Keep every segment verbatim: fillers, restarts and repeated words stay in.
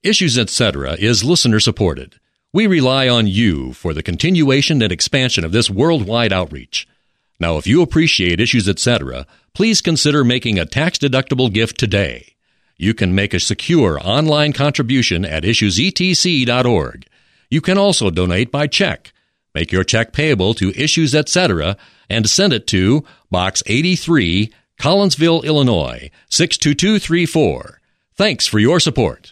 Issues Etc. is listener-supported. We rely on you for the continuation and expansion of this worldwide outreach. Now, if you appreciate Issues Etc., please consider making a tax-deductible gift today. You can make a secure online contribution at issues e t c dot org. You can also donate by check. Make your check payable to Issues Etc. and send it to Box eighty-three, Collinsville, Illinois, six two two three four. Thanks for your support.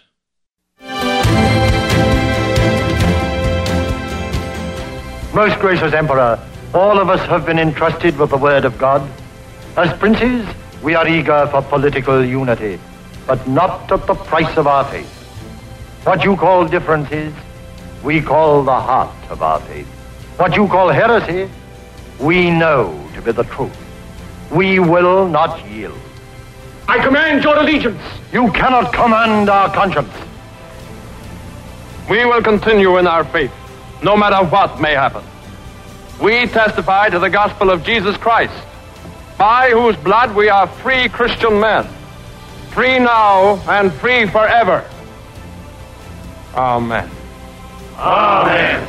Most gracious Emperor, all of us have been entrusted with the word of God. As princes, we are eager for political unity, but not at the price of our faith. What you call differences, we call the heart of our faith. What you call heresy, we know to be the truth. We will not yield. I command your allegiance. You cannot command our conscience. We will continue in our faith, no matter what may happen. We testify to the gospel of Jesus Christ, by whose blood we are free Christian men, free now and free forever. Amen. Amen.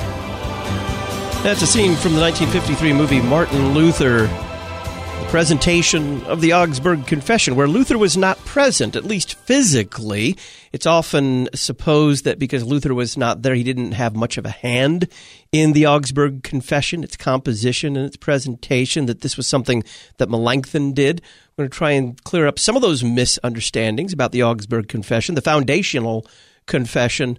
That's a scene from the nineteen fifty-three movie Martin Luther, the presentation of the Augsburg Confession, where Luther was not present, at least physically. It's often supposed that because Luther was not there, he didn't have much of a hand in the Augsburg Confession, its composition and its presentation, that this was something that Melanchthon did. We're going to try and clear up some of those misunderstandings about the Augsburg Confession, the foundational confession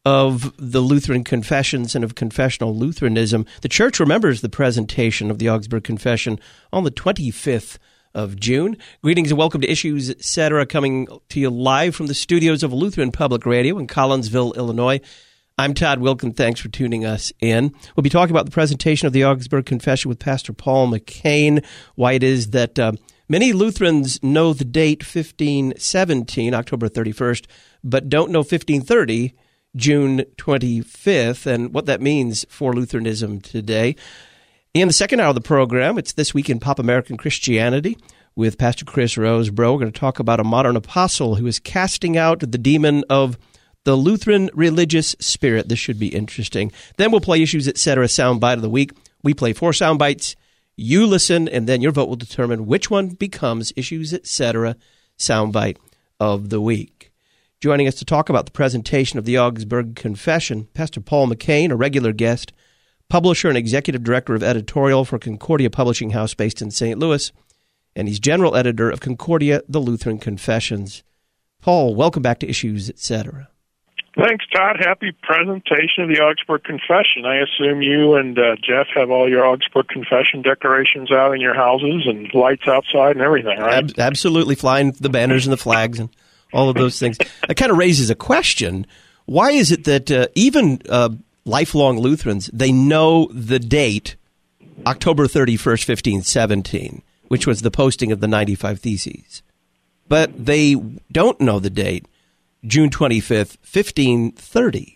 of the Lutheran confessions and of confessional Lutheranism. The Church remembers the presentation of the Augsburg Confession on the twenty-fifth of June. Greetings and welcome to Issues Etc., coming to you live from the studios of Lutheran Public Radio in Collinsville, Illinois. I'm Todd Wilkin. Thanks for tuning us in. We'll be talking about the presentation of the Augsburg Confession with Pastor Paul McCain, why it is that uh, many Lutherans know the date fifteen seventeen, October thirty-first, but don't know fifteen thirty, June twenty-fifth, and what that means for Lutheranism today. In the second hour of the program, it's This Week in Pop American Christianity with Pastor Chris Rosebrough. We're going to talk about a modern apostle who is casting out the demon of the Lutheran religious spirit. This should be interesting. Then we'll play Issues Etc. Soundbite of the Week. We play four sound bites. You listen, and then your vote will determine which one becomes Issues Etc. Soundbite of the Week. Joining us to talk about the presentation of the Augsburg Confession, Pastor Paul McCain, a regular guest, publisher and executive director of editorial for Concordia Publishing House based in Saint Louis, and he's general editor of Concordia, the Lutheran Confessions. Paul, welcome back to Issues Etc. Thanks, Todd. Happy presentation of the Augsburg Confession. I assume you and uh, Jeff have all your Augsburg Confession decorations out in your houses and lights outside and everything, right? Ab- absolutely, flying the banners and the flags and all of those things. It kind of raises a question. Why is it that uh, even uh, lifelong Lutherans, they know the date, October thirty-first, fifteen seventeen, which was the posting of the ninety-five Theses, but they don't know the date, June twenty-fifth, fifteen thirty?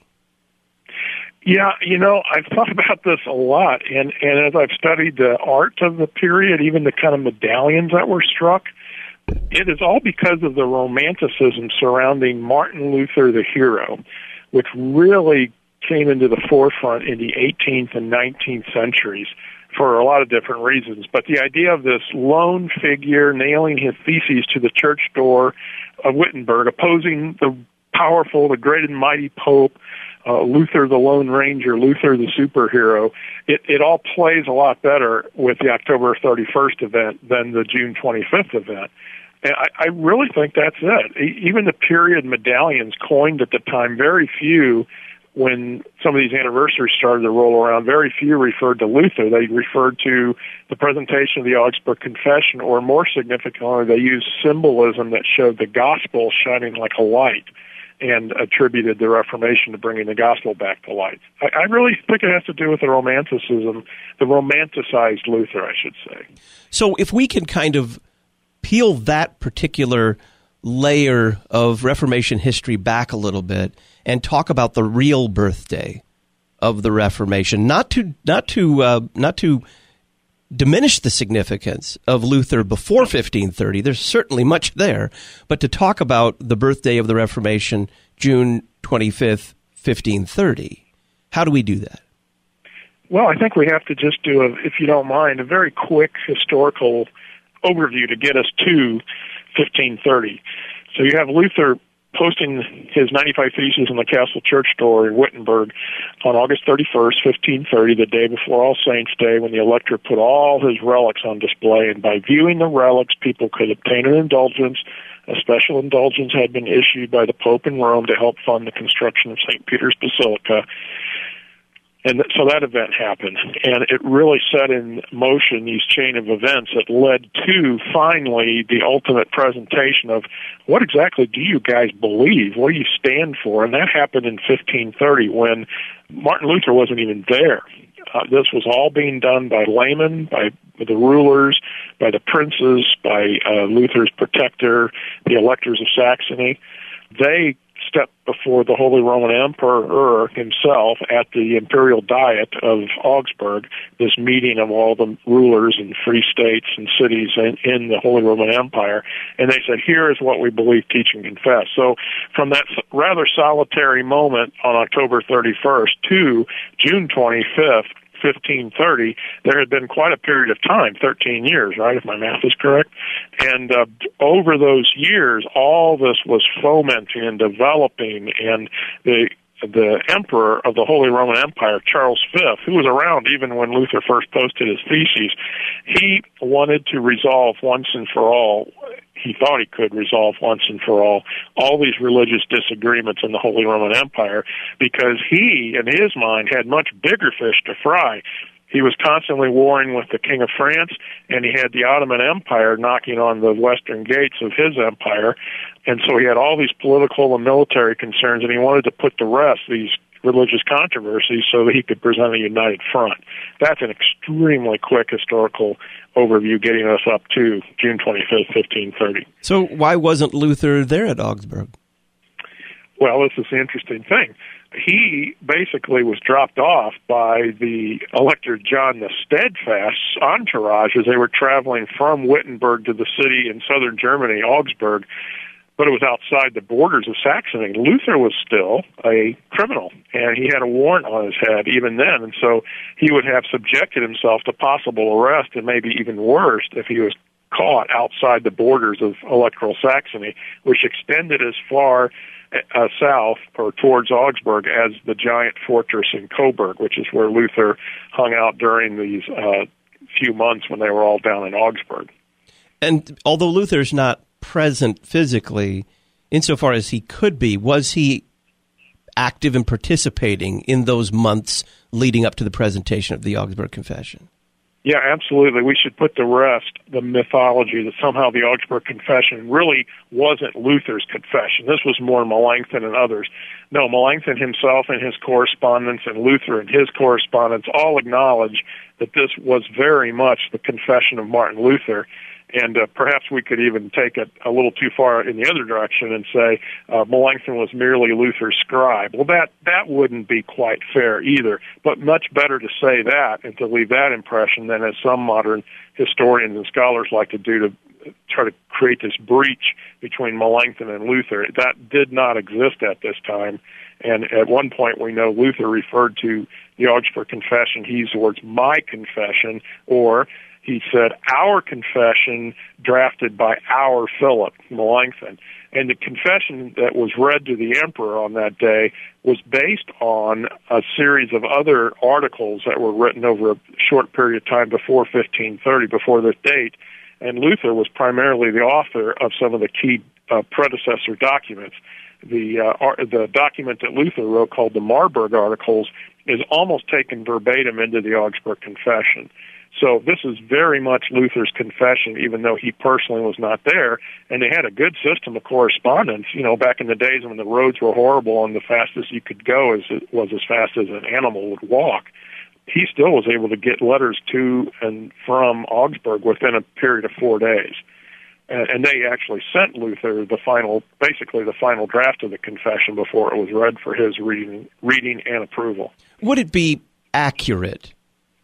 Yeah, you know, I've thought about this a lot, and, and as I've studied the art of the period, even the kind of medallions that were struck, it is all because of the romanticism surrounding Martin Luther the hero, which really came into the forefront in the eighteenth and nineteenth centuries for a lot of different reasons. But the idea of this lone figure nailing his theses to the church door of Wittenberg, opposing the powerful, the great and mighty Pope, uh, Luther the Lone Ranger, Luther the superhero, it, it all plays a lot better with the October thirty-first event than the June twenty-fifth event. And I, I really think that's it. Even the period medallions coined at the time, very few, when some of these anniversaries started to roll around, very few referred to Luther. They referred to the presentation of the Augsburg Confession, or more significantly, they used symbolism that showed the gospel shining like a light and attributed the Reformation to bringing the gospel back to light. I, I really think it has to do with the romanticism, the romanticized Luther, I should say. So if we can kind of peel that particular layer of Reformation history back a little bit and talk about the real birthday of the Reformation, not to not to uh, not to diminish the significance of Luther before fifteen thirty. There's certainly much there, but to talk about the birthday of the Reformation, June twenty-fifth, fifteen thirty, how do we do that? Well, I think we have to just do, a, if you don't mind, a very quick historical overview to get us to fifteen thirty. So you have Luther posting his ninety-five Theses in the Castle Church door in Wittenberg on August thirty-first, fifteen thirty, the day before All Saints' Day, when the elector put all his relics on display. And by viewing the relics, people could obtain an indulgence. A special indulgence had been issued by the Pope in Rome to help fund the construction of Saint Peter's Basilica. And so that event happened, and it really set in motion these chain of events that led to, finally, the ultimate presentation of what exactly do you guys believe? What do you stand for? And that happened in fifteen thirty when Martin Luther wasn't even there. Uh, this was all being done by laymen, by the rulers, by the princes, by uh, Luther's protector, the electors of Saxony. They stepped before the Holy Roman Emperor himself at the Imperial Diet of Augsburg, this meeting of all the rulers and free states and cities in, in the Holy Roman Empire, and they said, here is what we believe, teach, and confess. So from that rather solitary moment on October thirty-first to June twenty-fifth, fifteen thirty, there had been quite a period of time, thirteen years, right, if my math is correct. And uh, over those years, all this was fomenting and developing, and the the emperor of the Holy Roman Empire, Charles the Fifth, who was around even when Luther first posted his theses, he wanted to resolve once and for all, he thought he could resolve once and for all, all these religious disagreements in the Holy Roman Empire, because he, in his mind, had much bigger fish to fry. He was constantly warring with the King of France, and he had the Ottoman Empire knocking on the western gates of his empire. And so he had all these political and military concerns, and he wanted to put to rest these religious controversies so that he could present a united front. That's an extremely quick historical overview getting us up to June twenty-fifth, fifteen thirty. So why wasn't Luther there at Augsburg? Well, this is the interesting thing. He basically was dropped off by the Elector John the Steadfast's entourage as they were traveling from Wittenberg to the city in southern Germany, Augsburg, but it was outside the borders of Saxony. Luther was still a criminal, and he had a warrant on his head even then, and so he would have subjected himself to possible arrest, and maybe even worse if he was caught outside the borders of electoral Saxony, which extended as far uh, south or towards Augsburg as the giant fortress in Coburg, which is where Luther hung out during these uh, few months when they were all down in Augsburg. And although Luther's not present physically, insofar as he could be, was he active and participating in those months leading up to the presentation of the Augsburg Confession? Yeah, absolutely. We should put to rest the mythology that somehow the Augsburg Confession really wasn't Luther's confession. This was more Melanchthon and others. No, Melanchthon himself in his correspondence and Luther in his correspondence all acknowledge that this was very much the confession of Martin Luther. And uh, perhaps we could even take it a little too far in the other direction and say uh, Melanchthon was merely Luther's scribe. Well, that, that wouldn't be quite fair either, but much better to say that and to leave that impression than as some modern historians and scholars like to do to try to create this breach between Melanchthon and Luther. That did not exist at this time. And at one point we know Luther referred to the Augsburg Confession, he used the words, my confession, or he said, our confession drafted by our Philip, Melanchthon. And the confession that was read to the emperor on that day was based on a series of other articles that were written over a short period of time before fifteen thirty, before this date. And Luther was primarily the author of some of the key uh, predecessor documents. The, uh, ar- the document that Luther wrote called the Marburg Articles is almost taken verbatim into the Augsburg Confession. So this is very much Luther's confession, even though he personally was not there. And they had a good system of correspondence. You know, back in the days when the roads were horrible and the fastest you could go is, was as fast as an animal would walk, he still was able to get letters to and from Augsburg within a period of four days. And, and they actually sent Luther the final, basically the final draft of the confession before it was read for his reading, reading and approval. Would it be accurate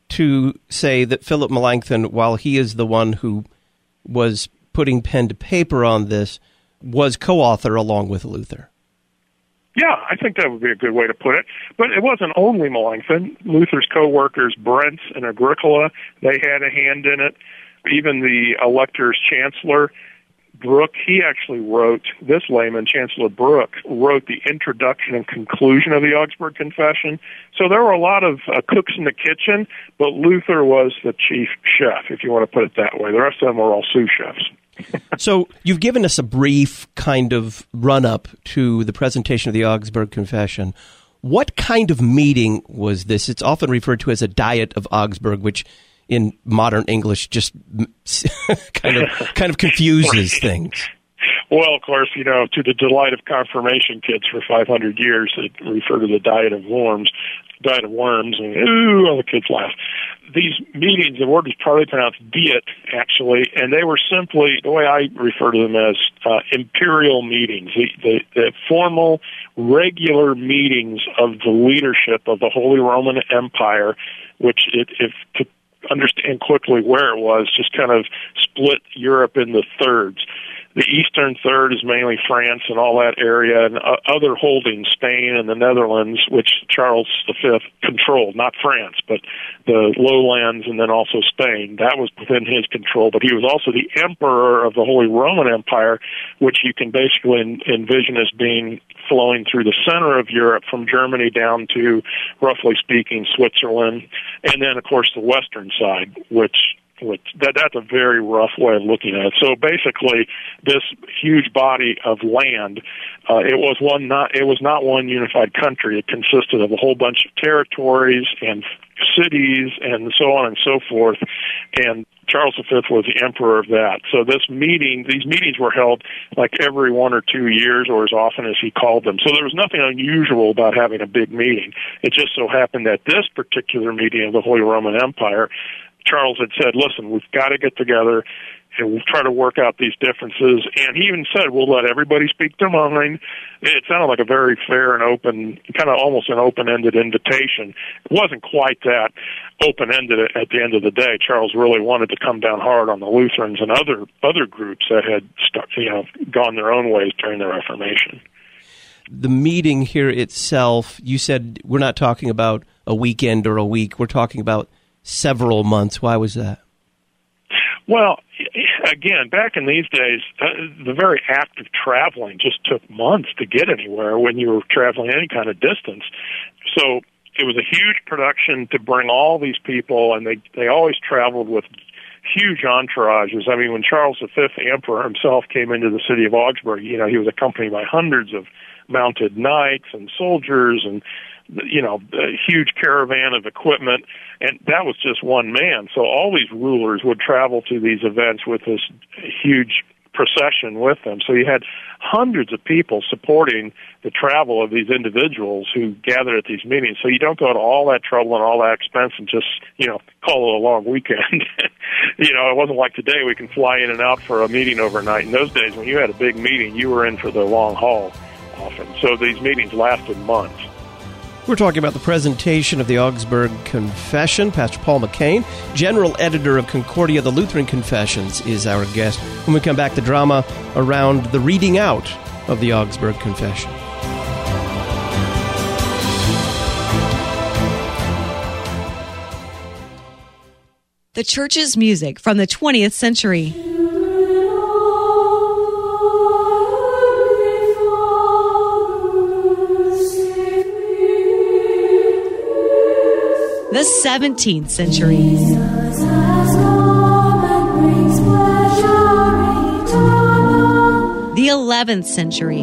to say that Philip Melanchthon, while he is the one who was putting pen to paper on this, was co-author along with Luther. Yeah, I think that would be a good way to put it. But it wasn't only Melanchthon. Luther's co-workers, Brentz and Agricola, they had a hand in it. Even the elector's chancellor, Brooke, he actually wrote, this layman, Chancellor Brooke, wrote the introduction and conclusion of the Augsburg Confession. So there were a lot of uh, cooks in the kitchen, but Luther was the chief chef, if you want to put it that way. The rest of them were all sous chefs. So you've given us a brief kind of run-up to the presentation of the Augsburg Confession. What kind of meeting was this? It's often referred to as a Diet of Augsburg, which in modern English just kind of kind of confuses things. Well, of course, you know, to the delight of confirmation kids for five hundred years, they refer to the Diet of Worms, Diet of Worms, and ooh, all the kids laugh. These meetings, the word is probably pronounced diet, actually, and they were simply, the way I refer to them as uh, imperial meetings, the, the, the formal, regular meetings of the leadership of the Holy Roman Empire, which, it, if to understand quickly where it was, just kind of split Europe into thirds. The eastern third is mainly France and all that area, and uh, other holdings, Spain and the Netherlands, which Charles the Fifth controlled, not France, but the lowlands and then also Spain. That was within his control, but he was also the emperor of the Holy Roman Empire, which you can basically en- envision as being flowing through the center of Europe from Germany down to, roughly speaking, Switzerland, and then, of course, the western side, which Which, that, that's a very rough way of looking at it. So basically, this huge body of land, uh, it was one not it was not one unified country. It consisted of a whole bunch of territories and cities and so on and so forth. And Charles the Fifth was the emperor of that. So this meeting, these meetings were held like every one or two years, or as often as he called them. So there was nothing unusual about having a big meeting. It just so happened that this particular meeting of the Holy Roman Empire, Charles had said, listen, we've got to get together and we'll try to work out these differences. And he even said, we'll let everybody speak their mind. It sounded like a very fair and open, kind of almost an open-ended invitation. It wasn't quite that open-ended at the end of the day. Charles really wanted to come down hard on the Lutherans and other other groups that had stuck, you know, gone their own ways during the Reformation. The meeting here itself, you said we're not talking about a weekend or a week. We're talking about several months. Why was that? Well, again, back in these days, uh, the very act of traveling just took months to get anywhere when you were traveling any kind of distance. So it was a huge production to bring all these people, and they, they always traveled with huge entourages. I mean, when Charles the Fifth, the emperor himself, came into the city of Augsburg, you know, he was accompanied by hundreds of mounted knights and soldiers and, you know, a huge caravan of equipment, and that was just one man. So all these rulers would travel to these events with this huge procession with them. So you had hundreds of people supporting the travel of these individuals who gathered at these meetings. So you don't go to all that trouble and all that expense and just, you know, call it a long weekend. You know, it wasn't like today we can fly in and out for a meeting overnight. In those days, when you had a big meeting, you were in for the long haul often. So these meetings lasted months. We're talking about the presentation of the Augsburg Confession. Pastor Paul McCain, General Editor of Concordia, the Lutheran Confessions, is our guest. When we come back, the drama around the reading out of the Augsburg Confession. The church's music from the twentieth century. The seventeenth century. The eleventh century.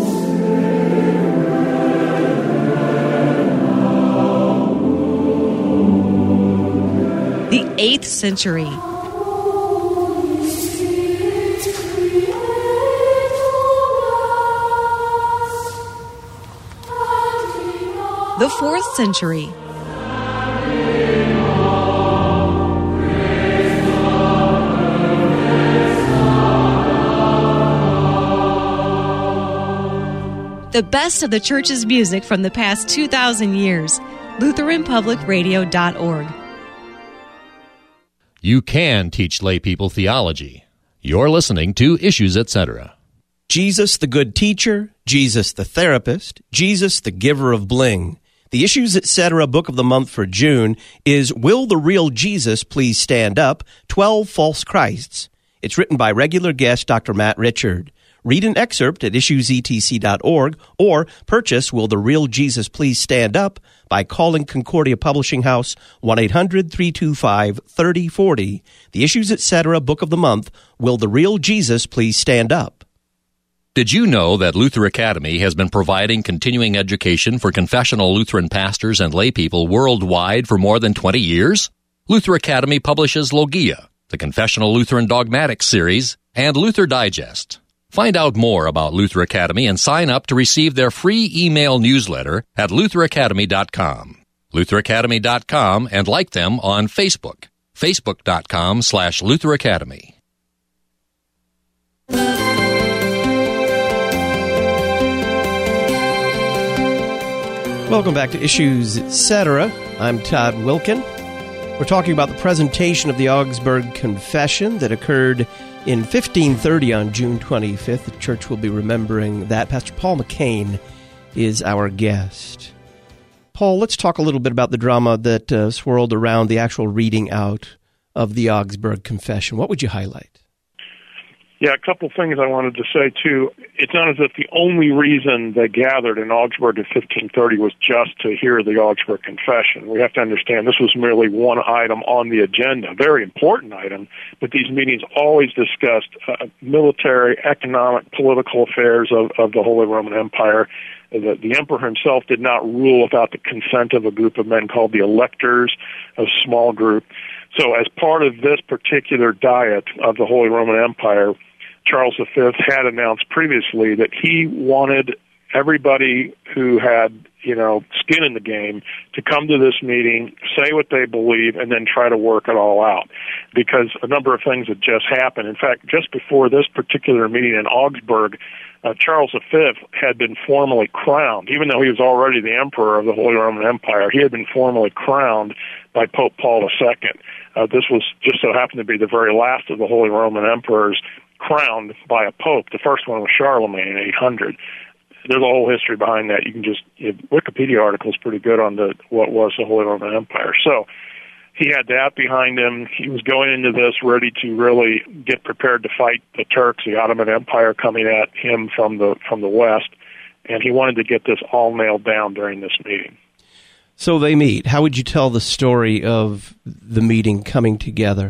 The eighth century. The fourth century. The best of the church's music from the past two thousand years. Lutheran Public Radio dot org. You can teach lay people theology. You're listening to Issues, et cetera. Jesus the good teacher, Jesus the therapist, Jesus the giver of bling. The Issues, et cetera book of the month for June is Will the Real Jesus Please Stand Up? twelve False Christs. It's written by regular guest Doctor Matt Richard. Read an excerpt at issues e t c dot org or purchase Will the Real Jesus Please Stand Up by calling Concordia Publishing House one eight hundred three two five three oh four oh. The Issues, et cetera book of the month, Will the Real Jesus Please Stand Up? Did you know that Luther Academy has been providing continuing education for confessional Lutheran pastors and laypeople worldwide for more than twenty years? Luther Academy publishes Logia, the Confessional Lutheran Dogmatics series, and Luther Digest. Find out more about Luther Academy and sign up to receive their free email newsletter at luther academy dot com. luther academy dot com and like them on Facebook. facebook dot com slash Luther Academy. Welcome back to Issues, et cetera. I'm Todd Wilkin. We're talking about the presentation of the Augsburg Confession that occurred in fifteen thirty on June twenty-fifth. The church will be remembering that. Pastor Paul McCain is our guest. Paul, let's talk a little bit about the drama that uh, swirled around the actual reading out of the Augsburg Confession. What would you highlight? Yeah, a couple things I wanted to say, too. It's not as if the only reason they gathered in Augsburg in fifteen thirty was just to hear the Augsburg Confession. We have to understand this was merely one item on the agenda, a very important item, but these meetings always discussed uh, military, economic, political affairs of, of the Holy Roman Empire. The, the emperor himself did not rule without the consent of a group of men called the electors, a small group. So as part of this particular diet of the Holy Roman Empire, Charles the Fifth had announced previously that he wanted everybody who had, you know, skin in the game to come to this meeting, say what they believe, and then try to work it all out. Because a number of things had just happened. In fact, just before this particular meeting in Augsburg, uh, Charles the Fifth had been formally crowned. Even though he was already the emperor of the Holy Roman Empire, he had been formally crowned by Pope Paul the Second. Uh, this was just so happened to be the very last of the Holy Roman emperors crowned by a pope. The first one was Charlemagne in eight hundred. There's a whole history behind that. You can just, you know, Wikipedia article is pretty good on the what was the Holy Roman Empire. So he had that behind him. He was going into this ready to really get prepared to fight the Turks, the Ottoman Empire coming at him from the from the west, and he wanted to get this all nailed down during this meeting. So they meet. How would you tell the story of the meeting coming together?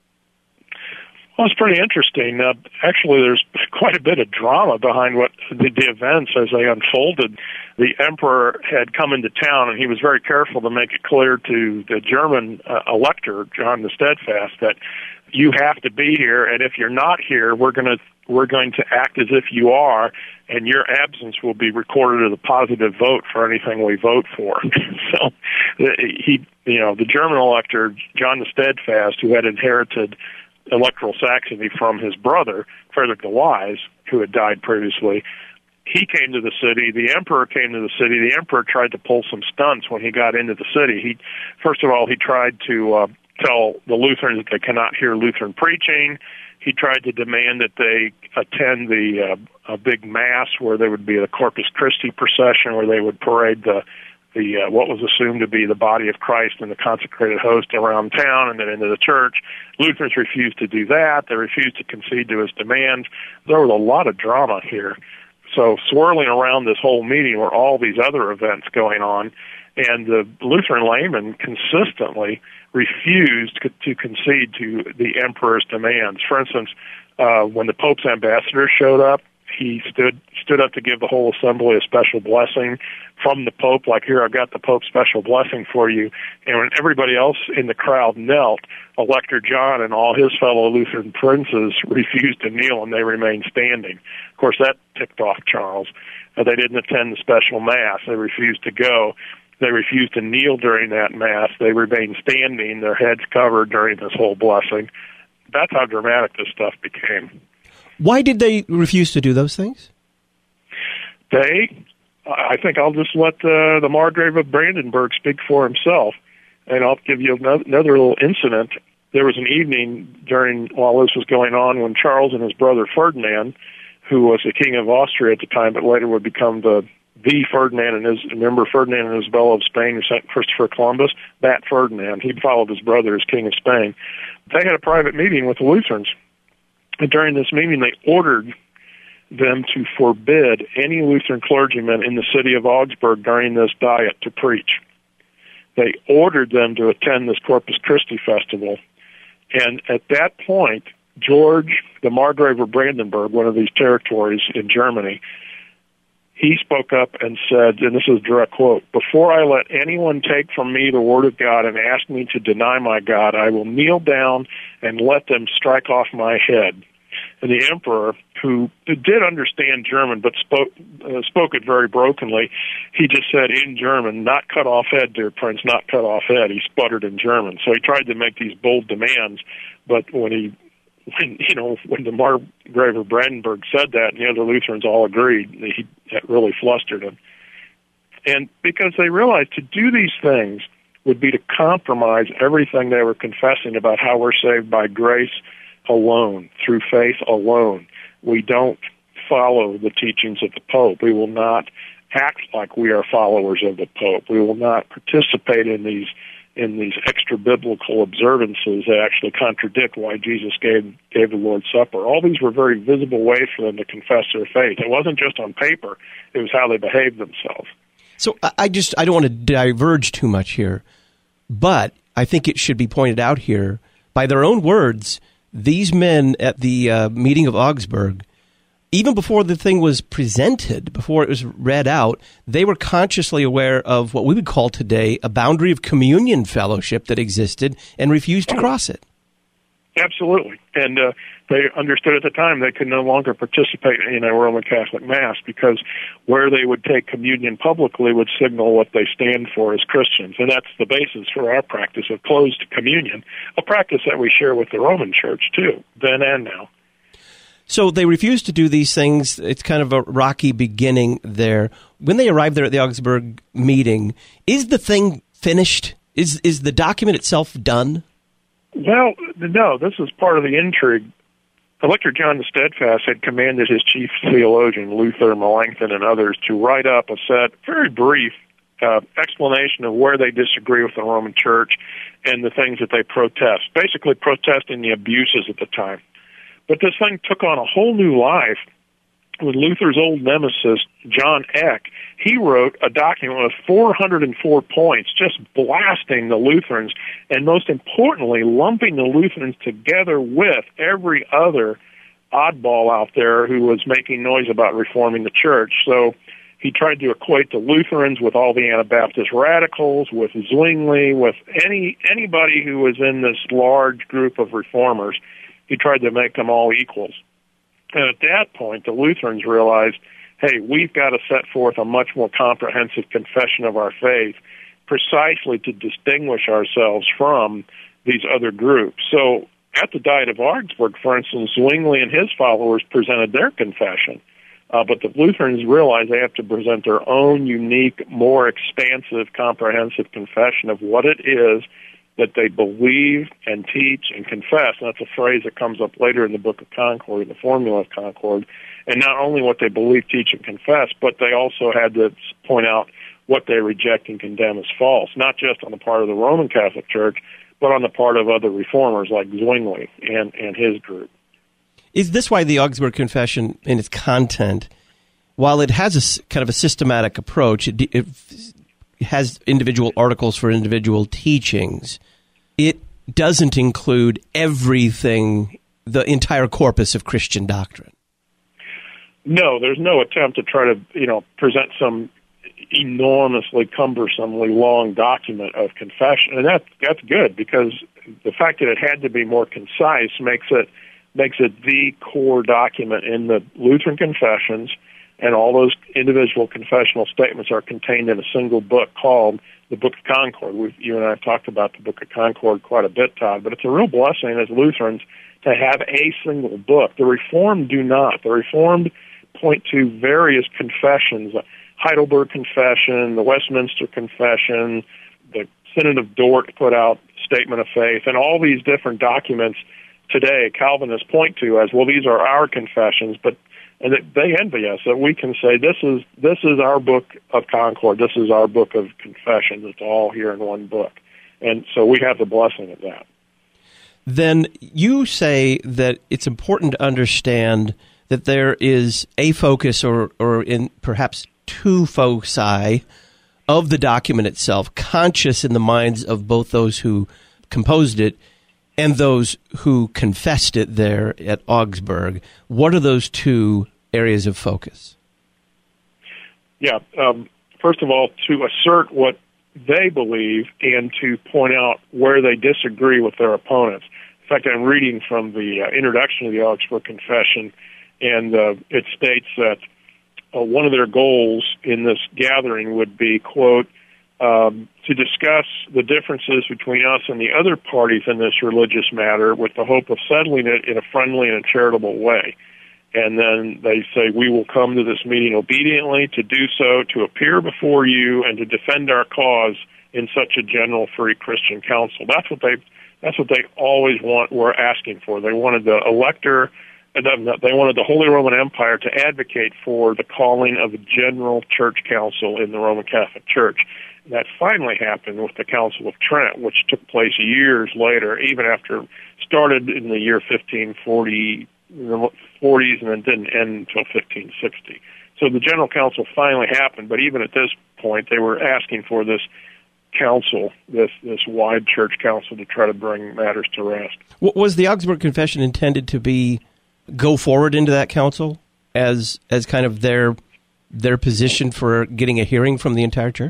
Well, it's pretty interesting. Uh, actually, there's quite a bit of drama behind what the, the events as they unfolded. The emperor had come into town, and he was very careful to make it clear to the German uh, elector, John the Steadfast, that you have to be here, and if you're not here, we're going to we're going to act as if you are, and your absence will be recorded as a positive vote for anything we vote for. So he, you know, the German elector, John the Steadfast, who had inherited electoral Saxony from his brother, Frederick the Wise, who had died previously, he came to the city. The emperor came to the city. The emperor tried to pull some stunts when he got into the city. He, first of all, he tried to uh, tell the Lutherans that they cannot hear Lutheran preaching. He tried to demand that they attend the uh, a big mass where there would be the Corpus Christi procession, where they would parade the the uh, what was assumed to be the body of Christ and the consecrated host around town and then into the church. Lutherans refused to do that. They refused to concede to his demands. There was a lot of drama here. So swirling around this whole meeting were all these other events going on, and the Lutheran laymen consistently refused to concede to the emperor's demands. For instance, uh, when the Pope's ambassador showed up, he stood stood up to give the whole assembly a special blessing from the Pope, like, here, I've got the Pope's special blessing for you. And when everybody else in the crowd knelt, Elector John and all his fellow Lutheran princes refused to kneel, and they remained standing. Of course, that ticked off Charles. Uh, they didn't attend the special Mass. They refused to go. They refused to kneel during that Mass. They remained standing, their heads covered during this whole blessing. That's how dramatic this stuff became. Why did they refuse to do those things? They, I think I'll just let uh, the Margrave of Brandenburg speak for himself, and I'll give you another little incident. there was an evening during while this was going on when Charles and his brother Ferdinand, who was the king of Austria at the time, but later would become the the Ferdinand and his remember Ferdinand and Isabella of Spain, who sent Christopher Columbus. That Ferdinand, he followed his brother as king of Spain. They had a private meeting with the Lutherans, and during this meeting, they ordered them to forbid any Lutheran clergyman in the city of Augsburg during this diet to preach. They ordered them to attend this Corpus Christi festival. And at that point, George, the Margrave of Brandenburg, one of these territories in Germany, he spoke up and said, and this is a direct quote, "Before I let anyone take from me the word of God and ask me to deny my God, I will kneel down and let them strike off my head." And the emperor, who did understand German but spoke uh, spoke it very brokenly, he just said in German, "Not cut off head, dear prince, not cut off head." He sputtered in German. So he tried to make these bold demands, but when he When, you know, when the Margrave of Brandenburg said that, and the other Lutherans all agreed, he that really flustered him. And because they realized to do these things would be to compromise everything they were confessing about how we're saved by grace alone, through faith alone. We don't follow the teachings of the Pope. We will not act like we are followers of the Pope. We will not participate in these in these extra-biblical observances that actually contradict why Jesus gave gave the Lord's Supper. All these were very visible ways for them to confess their faith. It wasn't just on paper. It was how they behaved themselves. So I just I don't want to diverge too much here, but I think it should be pointed out here, by their own words, these men at the uh, meeting of Augsburg, even before the thing was presented, before it was read out, they were consciously aware of what we would call today a boundary of communion fellowship that existed and refused to cross it. Absolutely. And uh, they understood at the time they could no longer participate in a Roman Catholic Mass because where they would take communion publicly would signal what they stand for as Christians. And that's the basis for our practice of closed communion, a practice that we share with the Roman Church, too, then and now. So they refused to do these things. It's kind of a rocky beginning there. When they arrived there at the Augsburg meeting, is the thing finished? Is is the document itself done? Well, no, this is part of the intrigue. Elector John the Steadfast had commanded his chief theologian, Luther, Melanchthon, and others, to write up a set, very brief, uh, explanation of where they disagree with the Roman Church and the things that they protest, basically protesting the abuses at the time. But this thing took on a whole new life with Luther's old nemesis, John Eck. He wrote a document with four hundred four points, just blasting the Lutherans, and most importantly, lumping the Lutherans together with every other oddball out there who was making noise about reforming the church. So he tried to equate the Lutherans with all the Anabaptist radicals, with Zwingli, with any anybody who was in this large group of reformers. He tried to make them all equals. And at that point, the Lutherans realized, hey, we've got to set forth a much more comprehensive confession of our faith precisely to distinguish ourselves from these other groups. So at the Diet of Augsburg, for instance, Zwingli and his followers presented their confession. Uh, but the Lutherans realized they have to present their own unique, more expansive, comprehensive confession of what it is that they believe and teach and confess. And that's a phrase that comes up later in the Book of Concord, the Formula of Concord. And not only what they believe, teach, and confess, but they also had to point out what they reject and condemn as false, not just on the part of the Roman Catholic Church, but on the part of other reformers like Zwingli and, and his group. Is this why the Augsburg Confession in its content, while it has a kind of a systematic approach, it, it has individual articles for individual teachings, it doesn't include everything, the entire corpus of Christian doctrine? No, there's no attempt to try to, you know, present some enormously cumbersomely long document of confession, and that that's good because the fact that it had to be more concise makes it makes it the core document in the Lutheran confessions, and all those individual confessional statements are contained in a single book called the Book of Concord. We've, you and I have talked about the Book of Concord quite a bit, Todd, but it's a real blessing as Lutherans to have a single book. The Reformed do not. The Reformed point to various confessions, the Heidelberg Confession, the Westminster Confession, the Synod of Dort put out statement of faith, and all these different documents today Calvinists point to as, well, these are our confessions, but and they envy us that we can say this is this is our book of Concord, this is our book of confessions. It's all here in one book, and so we have the blessing of that. Then you say that it's important to understand that there is a focus, or or in perhaps two foci of the document itself, conscious in the minds of both those who composed it and those who confessed it there at Augsburg. What are those two areas of focus? Yeah, um, first of all, to assert what they believe and to point out where they disagree with their opponents. In fact, I'm reading from the uh, introduction of the Augsburg Confession, and uh, it states that uh, one of their goals in this gathering would be, quote, Um, to discuss the differences between us and the other parties in this religious matter with the hope of settling it in a friendly and charitable way. And then they say, we will come to this meeting obediently, to do so, to appear before you, and to defend our cause in such a general free Christian council. That's what they, that's what they always want, were asking for. They wanted the elector, they wanted the Holy Roman Empire to advocate for the calling of a general church council in the Roman Catholic Church. That finally happened with the Council of Trent, which took place years later, even after started in the year fifteen forty, in the forties, and then didn't end until fifteen sixty. So the General Council finally happened, but even at this point, they were asking for this council, this this wide church council, to try to bring matters to rest. Was the Augsburg Confession intended to be go forward into that council as as kind of their their position for getting a hearing from the entire church?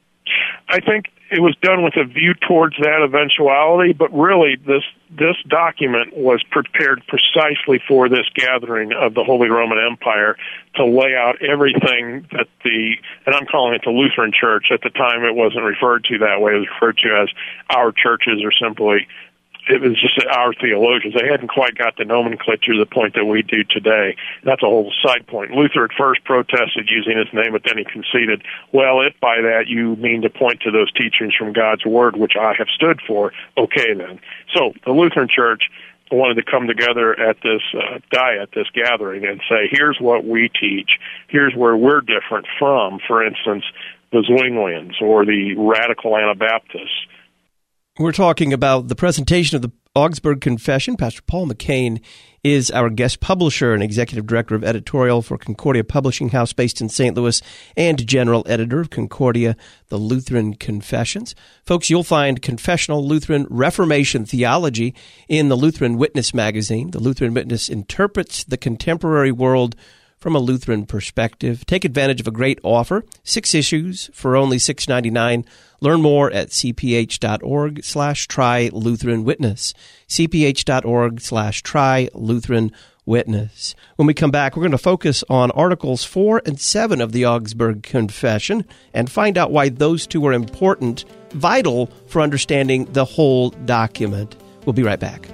I think it was done with a view towards that eventuality, but really this this document was prepared precisely for this gathering of the Holy Roman Empire to lay out everything that the, and I'm calling it the Lutheran Church. At the time it wasn't referred to that way. It was referred to as our churches, or simply, it was just our theologians. They hadn't quite got the nomenclature to the point that we do today. That's a whole side point. Luther at first protested using his name, but then he conceded, well, if by that you mean to point to those teachings from God's Word, which I have stood for, okay then. So the Lutheran Church wanted to come together at this uh, diet, this gathering, and say, here's what we teach. Here's where we're different from, for instance, the Zwinglians or the radical Anabaptists. We're talking about the presentation of the Augsburg Confession. Pastor Paul McCain is our guest publisher and executive director of editorial for Concordia Publishing House based in Saint Louis, and general editor of Concordia, the Lutheran Confessions. Folks, you'll find confessional Lutheran Reformation theology in the Lutheran Witness magazine. The Lutheran Witness interprets the contemporary world from a Lutheran perspective. Take advantage of a great offer, six issues for only six dollars and ninety-nine cents. Learn more at cph.org slash try Lutheran Witness. cph.org slash try Lutheran Witness. When we come back, we're going to focus on Articles four and seven of the Augsburg Confession and find out why those two are important, vital for understanding the whole document. We'll be right back.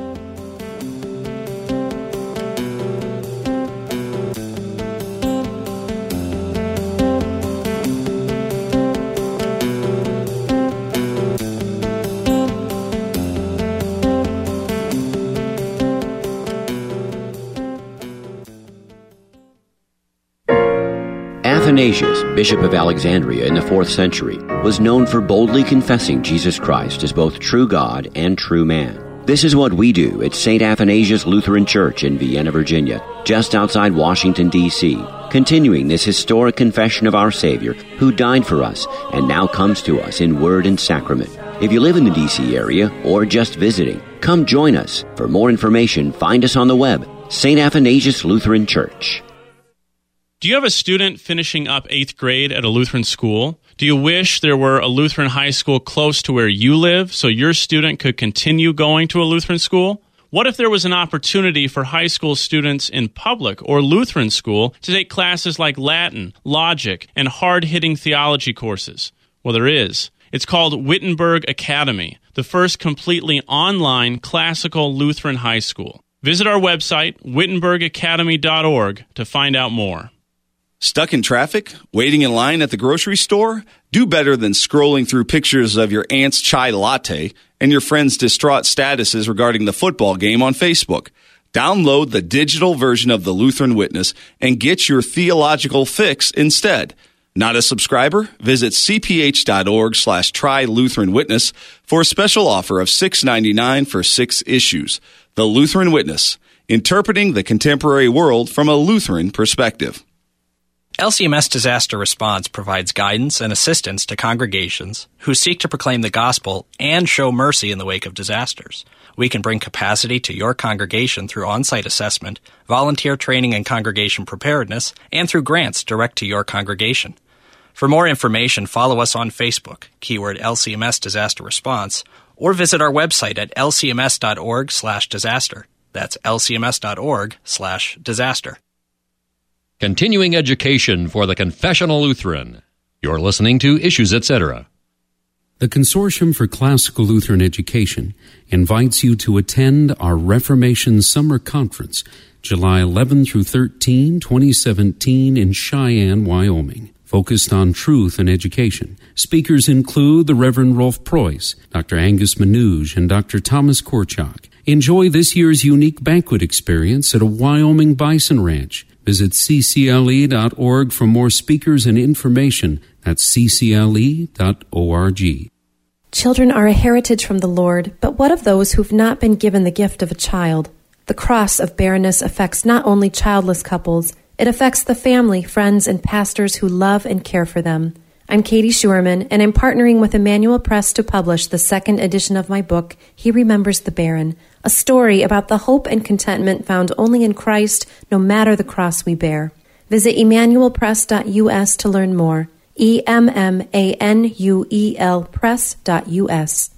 Athanasius, Bishop of Alexandria in the fourth century, was known for boldly confessing Jesus Christ as both true God and true man. This is what we do at Saint Athanasius Lutheran Church in Vienna, Virginia, just outside Washington, D C, continuing this historic confession of our Savior, who died for us and now comes to us in word and sacrament. If you live in the D C area or just visiting, come join us. For more information, find us on the web, Saint Athanasius Lutheran Church. Do you have a student finishing up eighth grade at a Lutheran school? Do you wish there were a Lutheran high school close to where you live so your student could continue going to a Lutheran school? What if there was an opportunity for high school students in public or Lutheran school to take classes like Latin, logic, and hard-hitting theology courses? Well, there is. It's called Wittenberg Academy, the first completely online classical Lutheran high school. Visit our website, wittenberg academy dot org, to find out more. Stuck in traffic? Waiting in line at the grocery store? Do better than scrolling through pictures of your aunt's chai latte and your friend's distraught statuses regarding the football game on Facebook. Download the digital version of the Lutheran Witness and get your theological fix instead. Not a subscriber? Visit cph.org slash try Lutheran Witness for a special offer of six dollars and ninety-nine cents for six issues. The Lutheran Witness, interpreting the contemporary world from a Lutheran perspective. L C M S Disaster Response provides guidance and assistance to congregations who seek to proclaim the gospel and show mercy in the wake of disasters. We can bring capacity to your congregation through on-site assessment, volunteer training and congregation preparedness, and through grants direct to your congregation. For more information, follow us on Facebook, keyword L C M S Disaster Response, or visit our website at lcms.org slash disaster. That's lcms.org slash disaster. Continuing education for the Confessional Lutheran. You're listening to Issues, et cetera. The Consortium for Classical Lutheran Education invites you to attend our Reformation Summer Conference, July eleventh through thirteenth, twenty seventeen in Cheyenne, Wyoming, focused on truth and education. Speakers include the Reverend Rolf Preuss, Doctor Angus Manouge, and Doctor Thomas Korchak. Enjoy this year's unique banquet experience at a Wyoming bison ranch. Visit c c l e dot org for more speakers and information. That's c c l e dot org. Children are a heritage from the Lord, but what of those who've not been given the gift of a child? The cross of barrenness affects not only childless couples, it affects the family, friends, and pastors who love and care for them. I'm Katie Schurman, and I'm partnering with Emmanuel Press to publish the second edition of my book, He Remembers the Barren, a story about the hope and contentment found only in Christ, no matter the cross we bear. Visit emmanuel press dot u s to learn more. E M M A N U E L press dot u s.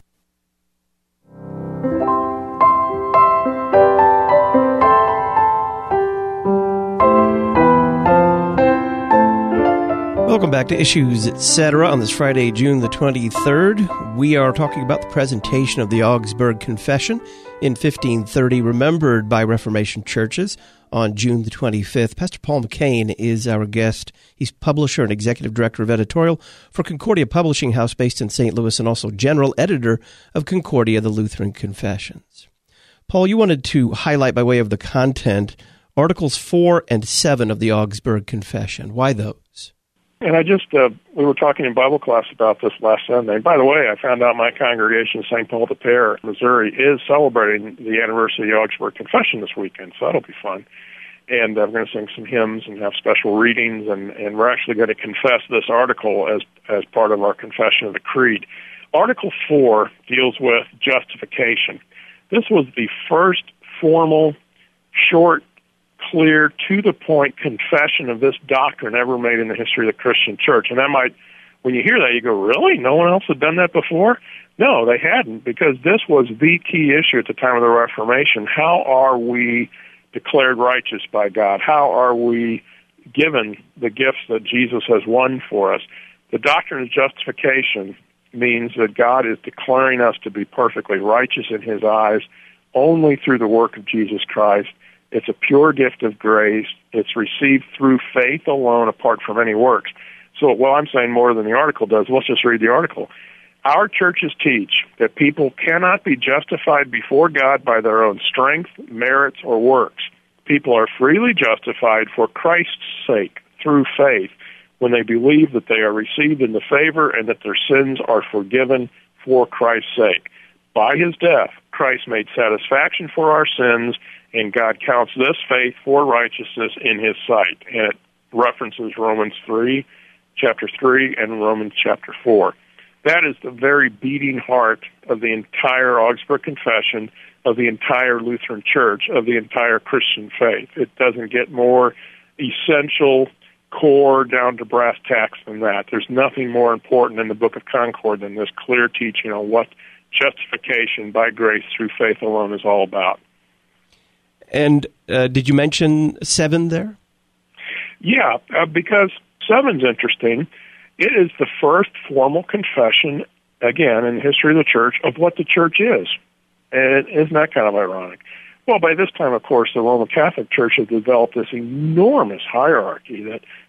Welcome back to Issues, et cetera. On this Friday, June the twenty-third, we are talking about the presentation of the Augsburg Confession in fifteen thirty, remembered by Reformation churches on June the twenty-fifth. Pastor Paul McCain is our guest. He's publisher and executive director of editorial for Concordia Publishing House based in Saint Louis and also general editor of Concordia, the Lutheran Confessions. Paul, you wanted to highlight by way of the content Articles four and seven of the Augsburg Confession. Why those? And I just, uh, we were talking in Bible class about this last Sunday. By the way, I found out my congregation, Saint Paul de Pere, Missouri, is celebrating the anniversary of the Augsburg Confession this weekend, so that'll be fun. And uh, we're going to sing some hymns and have special readings, and, and we're actually going to confess this article as, as part of our confession of the Creed. Article four deals with justification. This was the first formal, short, clear, to-the-point confession of this doctrine ever made in the history of the Christian church. And that might, when you hear that, you go, really? No one else had done that before? No, they hadn't, because this was the key issue at the time of the Reformation. How are we declared righteous by God? How are we given the gifts that Jesus has won for us? The doctrine of justification means that God is declaring us to be perfectly righteous in His eyes only through the work of Jesus Christ. It's a pure gift of grace. It's received through faith alone, apart from any works. So, well, I'm saying more than the article does. Let's just read the article. Our churches teach that people cannot be justified before God by their own strength, merits, or works. People are freely justified for Christ's sake through faith when they believe that they are received in the favor and that their sins are forgiven for Christ's sake. By His death, Christ made satisfaction for our sins, and God counts this faith for righteousness in His sight. And it references Romans three, chapter three, and Romans chapter four. That is the very beating heart of the entire Augsburg Confession, of the entire Lutheran Church, of the entire Christian faith. It doesn't get more essential, core, down to brass tacks than that. There's nothing more important in the Book of Concord than this clear teaching on what justification by grace through faith alone is all about. And uh, did you mention seven there? Yeah, uh, because seven's interesting. It is the first formal confession, again, in the history of the church, of what the church is. And isn't that kind of ironic? Well, by this time, of course, the Roman Catholic Church has developed this enormous hierarchy that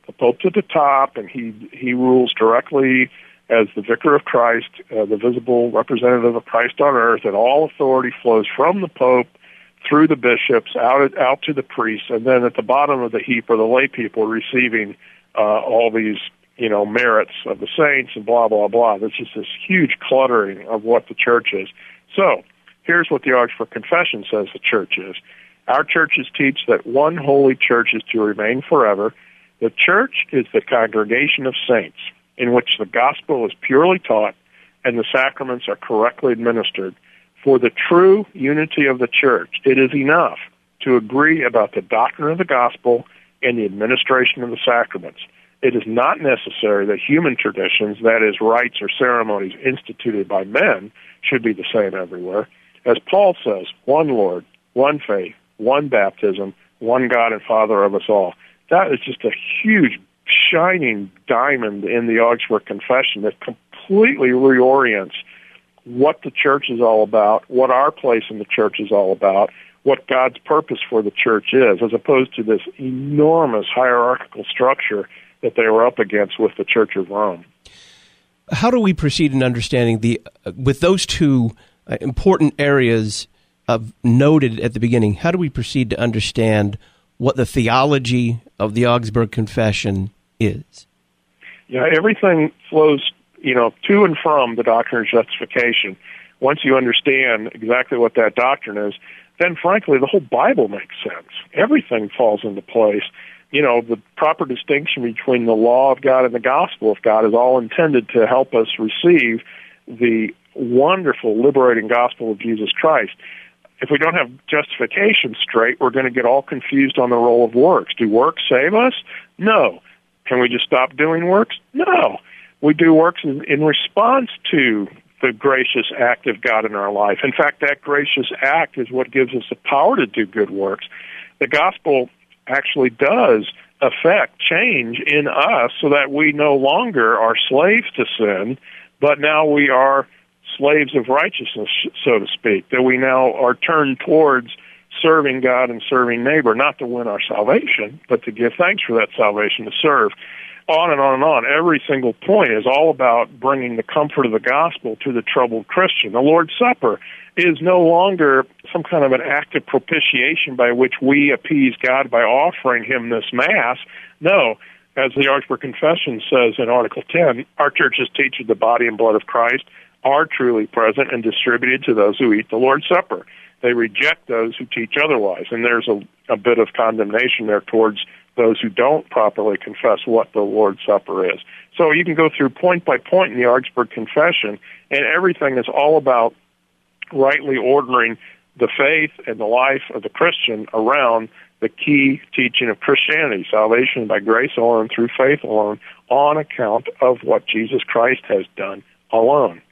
the Pope's at the top, and he he rules directly as the vicar of Christ, uh, the visible representative of Christ on earth, and all authority flows from the Pope through the bishops out out to the priests, and then at the bottom of the heap are the lay people receiving uh, all these, you know, merits of the saints and blah, blah, blah. There's just this huge cluttering of what the church is. So here's what the Augsburg Confession says the church is. Our churches teach that one holy church is to remain forever. The church is the congregation of saints in which the gospel is purely taught and the sacraments are correctly administered. For the true unity of the church, it is enough to agree about the doctrine of the gospel and the administration of the sacraments. It is not necessary that human traditions, that is, rites or ceremonies instituted by men, should be the same everywhere. As Paul says, one Lord, one faith, one baptism, one God and Father of us all. That is just a huge, shining diamond in the Augsburg Confession that completely reorients what the church is all about, what our place in the church is all about, what God's purpose for the church is, as opposed to this enormous hierarchical structure that they were up against with the Church of Rome. How do we proceed in understanding the, uh, with those two uh, important areas of noted at the beginning, how do we proceed to understand what the theology of the Augsburg Confession is? Yeah, everything flows, you know, to and from the doctrine of justification. Once you understand exactly what that doctrine is, then frankly, the whole Bible makes sense. Everything falls into place. You know, the proper distinction between the law of God and the gospel of God is all intended to help us receive the wonderful, liberating gospel of Jesus Christ. If we don't have justification straight, we're going to get all confused on the role of works. Do works save us? No. Can we just stop doing works? No. We do works in, in response to the gracious act of God in our life. In fact, that gracious act is what gives us the power to do good works. The gospel actually does affect change in us so that we no longer are slaves to sin, but now we are slaves of righteousness, so to speak, that we now are turned towards serving God and serving neighbor, not to win our salvation, but to give thanks for that salvation, to serve. On and on and on. Every single point is all about bringing the comfort of the gospel to the troubled Christian. The Lord's Supper is no longer some kind of an act of propitiation by which we appease God by offering him this Mass. No, as the Augsburg Confession says in Article ten, our churches teach that the body and blood of Christ are truly present and distributed to those who eat the Lord's Supper. They reject those who teach otherwise, and there's a, a bit of condemnation there towards those who don't properly confess what the Lord's Supper is. So you can go through point by point in the Augsburg Confession, and everything is all about rightly ordering the faith and the life of the Christian around the key teaching of Christianity, salvation by grace alone, through faith alone, on account of what Jesus Christ has done alone.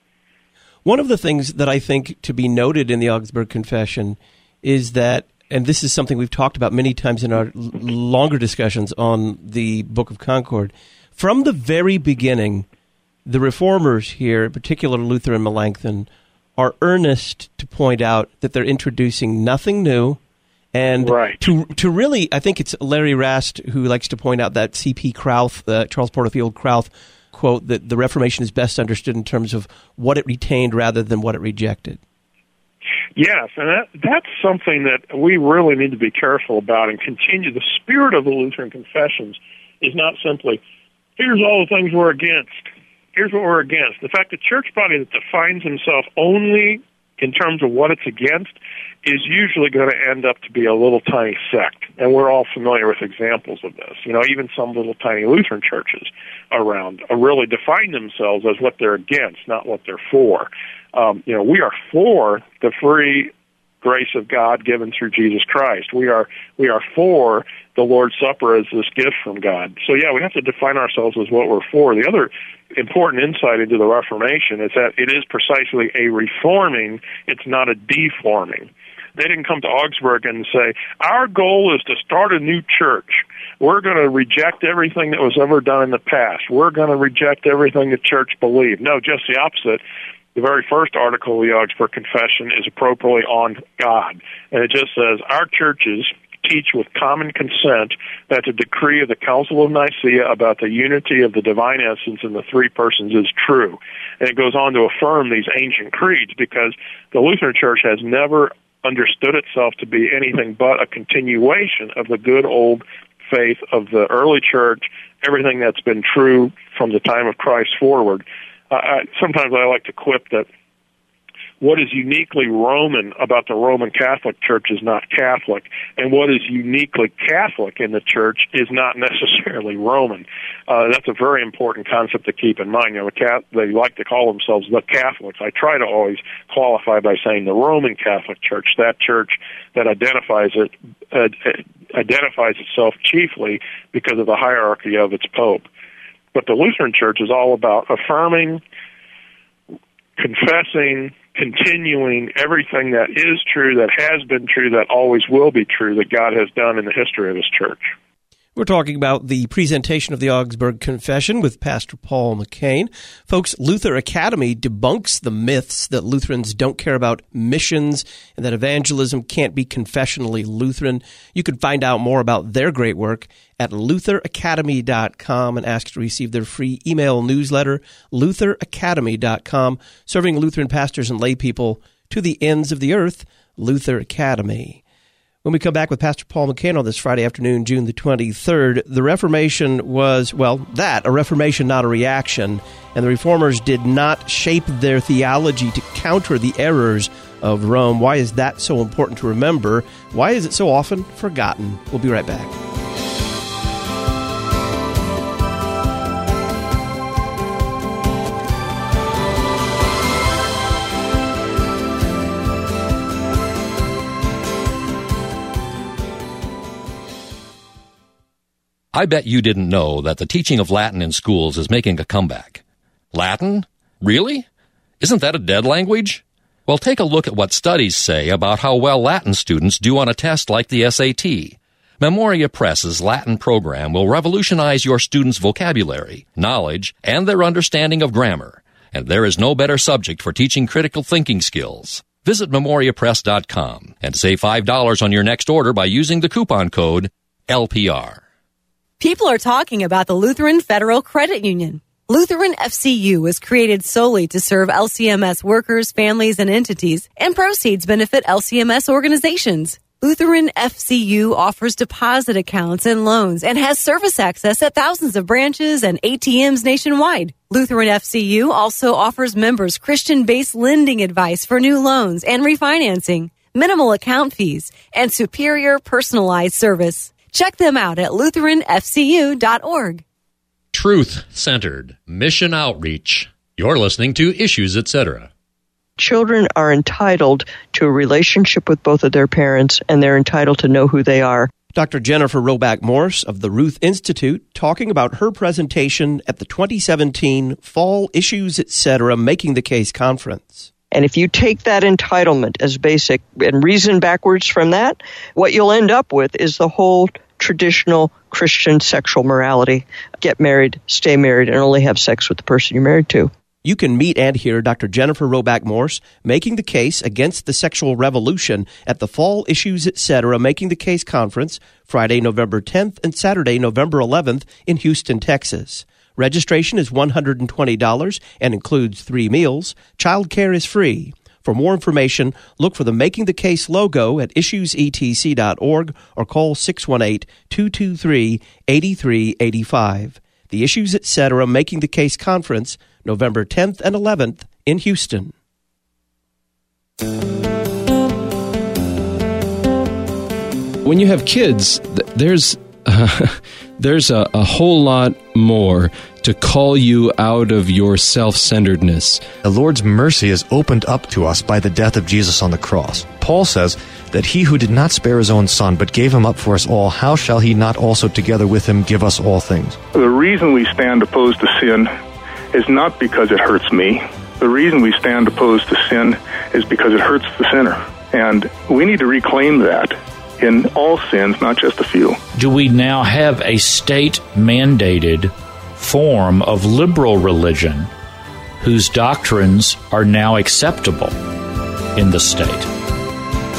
One of the things that I think to be noted in the Augsburg Confession is that, and this is something we've talked about many times in our l- longer discussions on the Book of Concord, from the very beginning, the reformers here, in particular Luther and Melanchthon, are earnest to point out that they're introducing nothing new, and right. to to really, I think it's Larry Rast who likes to point out that C P Krauth, uh, Charles Porterfield Krauth, quote, that the Reformation is best understood in terms of what it retained rather than what it rejected. Yes, and that, that's something that we really need to be careful about and continue. The spirit of the Lutheran Confessions is not simply, here's all the things we're against. Here's what we're against. The fact, the church body that defines himself only in terms of what it's against is usually going to end up to be a little tiny sect. And we're all familiar with examples of this. You know, even some little tiny Lutheran churches around really define themselves as what they're against, not what they're for. Um, you know, we are for the free grace of God given through Jesus Christ. We are we are for the Lord's Supper as this gift from God. So, yeah, we have to define ourselves as what we're for. The other important insight into the Reformation is that it is precisely a reforming, it's not a deforming. They didn't come to Augsburg and say, our goal is to start a new church. We're going to reject everything that was ever done in the past. We're going to reject everything the church believed. No, just the opposite. The very first article of the Augsburg Confession is appropriately on God. And it just says, our churches teach with common consent that the decree of the Council of Nicaea about the unity of the divine essence in the three persons is true. And it goes on to affirm these ancient creeds, because the Lutheran Church has never understood itself to be anything but a continuation of the good old faith of the early church, everything that's been true from the time of Christ forward. Uh, I, sometimes I like to quip that what is uniquely Roman about the Roman Catholic Church is not Catholic, and what is uniquely Catholic in the Church is not necessarily Roman. Uh, that's a very important concept to keep in mind. You know, the they like to call themselves the Catholics. I try to always qualify by saying the Roman Catholic Church, that church that identifies it uh, identifies itself chiefly because of the hierarchy of its pope. But the Lutheran Church is all about affirming, confessing, continuing everything that is true, that has been true, that always will be true, that God has done in the history of His church. We're talking about the presentation of the Augsburg Confession with Pastor Paul McCain. Folks, Luther Academy debunks the myths that Lutherans don't care about missions and that evangelism can't be confessionally Lutheran. You can find out more about their great work at luther academy dot com and ask to receive their free email newsletter, luther academy dot com, serving Lutheran pastors and lay people to the ends of the earth, Luther Academy. When we come back with Pastor Paul McCain on this Friday afternoon, June the twenty-third, the Reformation was, well, that, a reformation, not a reaction, and the Reformers did not shape their theology to counter the errors of Rome. Why is that so important to remember? Why is it so often forgotten? We'll be right back. I bet you didn't know that the teaching of Latin in schools is making a comeback. Latin? Really? Isn't that a dead language? Well, take a look at what studies say about how well Latin students do on a test like the S A T. Memoria Press's Latin program will revolutionize your students' vocabulary, knowledge, and their understanding of grammar. And there is no better subject for teaching critical thinking skills. Visit memoria press dot com and save five dollars on your next order by using the coupon code L P R. People are talking about the Lutheran Federal Credit Union. Lutheran F C U was created solely to serve L C M S workers, families, and entities, and proceeds benefit L C M S organizations. Lutheran F C U offers deposit accounts and loans and has service access at thousands of branches and A T Ms nationwide. Lutheran F C U also offers members Christian-based lending advice for new loans and refinancing, minimal account fees, and superior personalized service. Check them out at lutheran f c u dot org. Truth-centered mission outreach. You're listening to Issues, et cetera. Children are entitled to a relationship with both of their parents, and they're entitled to know who they are. Doctor Jennifer Roback Morse of the Ruth Institute talking about her presentation at the twenty seventeen Fall Issues, et cetera. Making the Case Conference. And if you take that entitlement as basic and reason backwards from that, what you'll end up with is the whole traditional Christian sexual morality. Get married, stay married, and only have sex with the person you're married to. You can meet and hear Doctor Jennifer Roback Morse making the case against the sexual revolution at the Fall Issues, et cetera. Making the Case Conference, Friday, November tenth and Saturday, November eleventh in Houston, Texas. Registration is one hundred twenty dollars and includes three meals. Child care is free. For more information, look for the Making the Case logo at issues e t c dot org or call six one eight, two two three, eight three eight five. The Issues, et cetera. Making the Case Conference, November tenth and eleventh in Houston. When you have kids, there's uh, there's a, a whole lot more to call you out of your self-centeredness. The Lord's mercy is opened up to us by the death of Jesus on the cross. Paul says that he who did not spare his own son, but gave him up for us all, how shall he not also together with him give us all things? The reason we stand opposed to sin is not because it hurts me. The reason we stand opposed to sin is because it hurts the sinner. And we need to reclaim that in all sins, not just a few. Do we now have a state-mandated form of liberal religion whose doctrines are now acceptable in the state?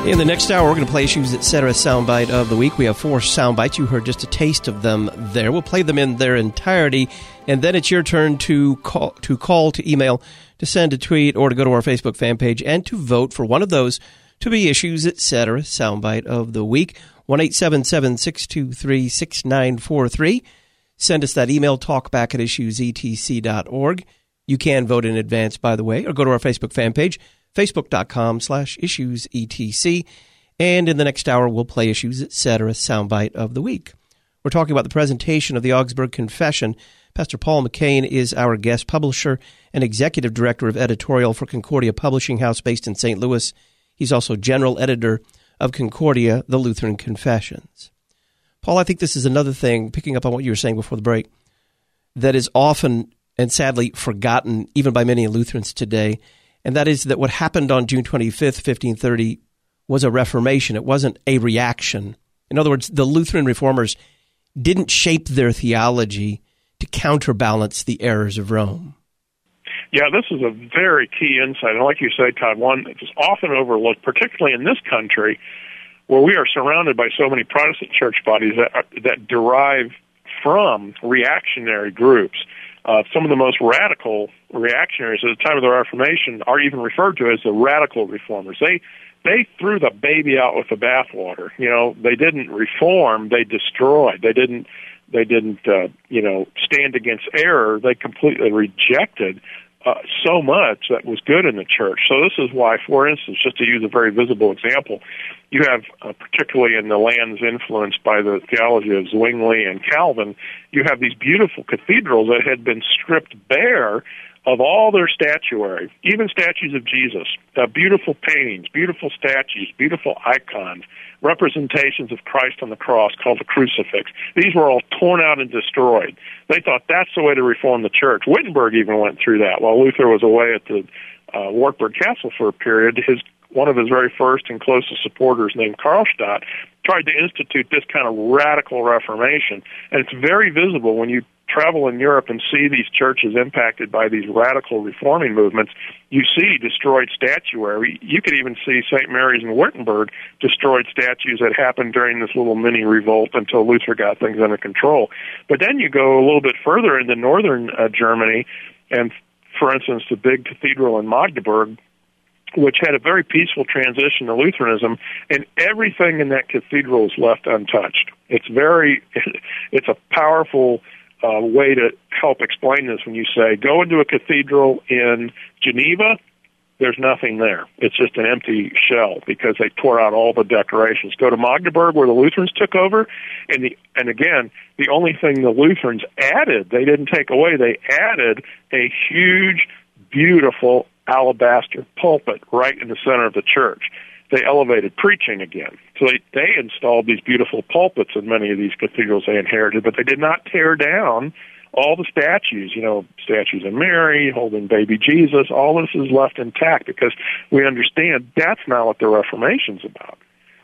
In the next hour, we're going to play Issues Etc. Soundbite of the Week. We have four soundbites. You heard just a taste of them there. We'll play them in their entirety, and then it's your turn to call, to call, to email, to send a tweet, or to go to our Facebook fan page and to vote for one of those to be Issues Etc. Soundbite of the Week. one eight seven seven, six two three, six nine four three. Send us that email, talkback at issues e t c dot org. You can vote in advance, by the way, or go to our Facebook fan page, facebook.com slash issues etc. And in the next hour, we'll play Issues Etc. Soundbite of the Week. We're talking about the presentation of the Augsburg Confession. Pastor Paul McCain is our guest publisher and executive director of editorial for Concordia Publishing House based in Saint Louis. He's also general editor of Concordia, the Lutheran Confessions. Paul, I think this is another thing, picking up on what you were saying before the break, that is often and sadly forgotten even by many Lutherans today, and that is that what happened on June twenty-fifth, fifteen thirty, was a reformation. It wasn't a reaction. In other words, the Lutheran reformers didn't shape their theology to counterbalance the errors of Rome. Yeah, this is a very key insight. And like you say, Todd, one that's often overlooked, particularly in this country, where we are surrounded by so many Protestant church bodies that, that derive from reactionary groups. Uh, some of the most radical reactionaries at the time of the Reformation are even referred to as the radical reformers. They they threw the baby out with the bathwater. You know, they didn't reform; they destroyed. They didn't they didn't uh, you know stand against error. They completely rejected uh, so much that was good in the church. So this is why, for instance, just to use a very visible example, you have, uh, particularly in the lands influenced by the theology of Zwingli and Calvin, you have these beautiful cathedrals that had been stripped bare of all their statuary, even statues of Jesus, uh, beautiful paintings, beautiful statues, beautiful icons, representations of Christ on the cross called the crucifix. These were all torn out and destroyed. They thought that's the way to reform the church. Wittenberg even went through that while Luther was away at the uh, Wartburg Castle for a period. His one of his very first and closest supporters, named Karlstadt, tried to institute this kind of radical reformation. And it's very visible when you travel in Europe and see these churches impacted by these radical reforming movements. You see destroyed statuary. You could even see Saint Mary's in Wittenberg destroyed statues that happened during this little mini revolt until Luther got things under control. But then you go a little bit further into northern uh, Germany, and for instance, the big cathedral in Magdeburg, which had a very peaceful transition to Lutheranism, and everything in that cathedral is left untouched. It's very, it's a powerful uh, way to help explain this when you say, go into a cathedral in Geneva, there's nothing there. It's just an empty shell because they tore out all the decorations. Go to Magdeburg where the Lutherans took over, and the and again, the only thing the Lutherans added, they didn't take away, they added a huge, beautiful alabaster pulpit right in the center of the church. They elevated preaching again. So they, they installed these beautiful pulpits in many of these cathedrals they inherited, but they did not tear down all the statues, you know, statues of Mary, holding baby Jesus. All this is left intact because we understand that's not what the Reformation's about.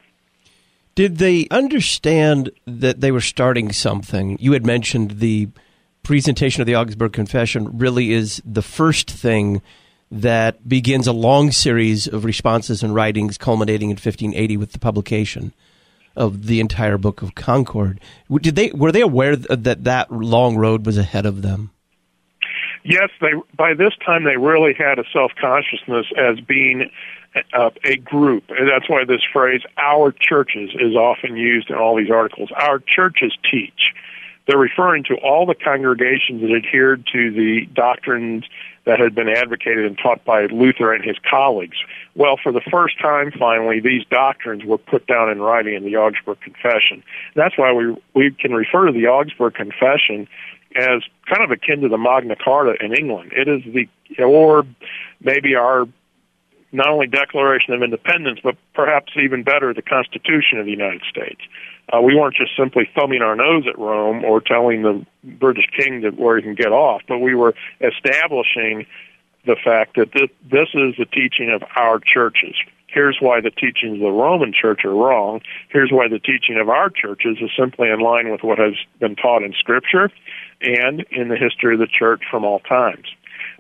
Did they understand that they were starting something? You had mentioned the presentation of the Augsburg Confession really is the first thing that begins a long series of responses and writings culminating in fifteen eighty with the publication of the entire Book of Concord. Did they were they aware that that long road was ahead of them? Yes, they. By this time they really had a self-consciousness as being uh, a group, and that's why this phrase "our churches" is often used in all these articles. Our churches teach. They're referring to all the congregations that adhered to the doctrines that had been advocated and taught by Luther and his colleagues. Well, for the first time, finally, these doctrines were put down in writing in the Augsburg Confession. That's why we we can refer to the Augsburg Confession as kind of akin to the Magna Carta in England. It is the, or maybe our not only Declaration of Independence, but perhaps even better, the Constitution of the United States. Uh, we weren't just simply thumbing our nose at Rome or telling the British king that where he can get off, but we were establishing the fact that this, this is the teaching of our churches. Here's why the teachings of the Roman Church are wrong. Here's why the teaching of our churches is simply in line with what has been taught in Scripture and in the history of the Church from all times.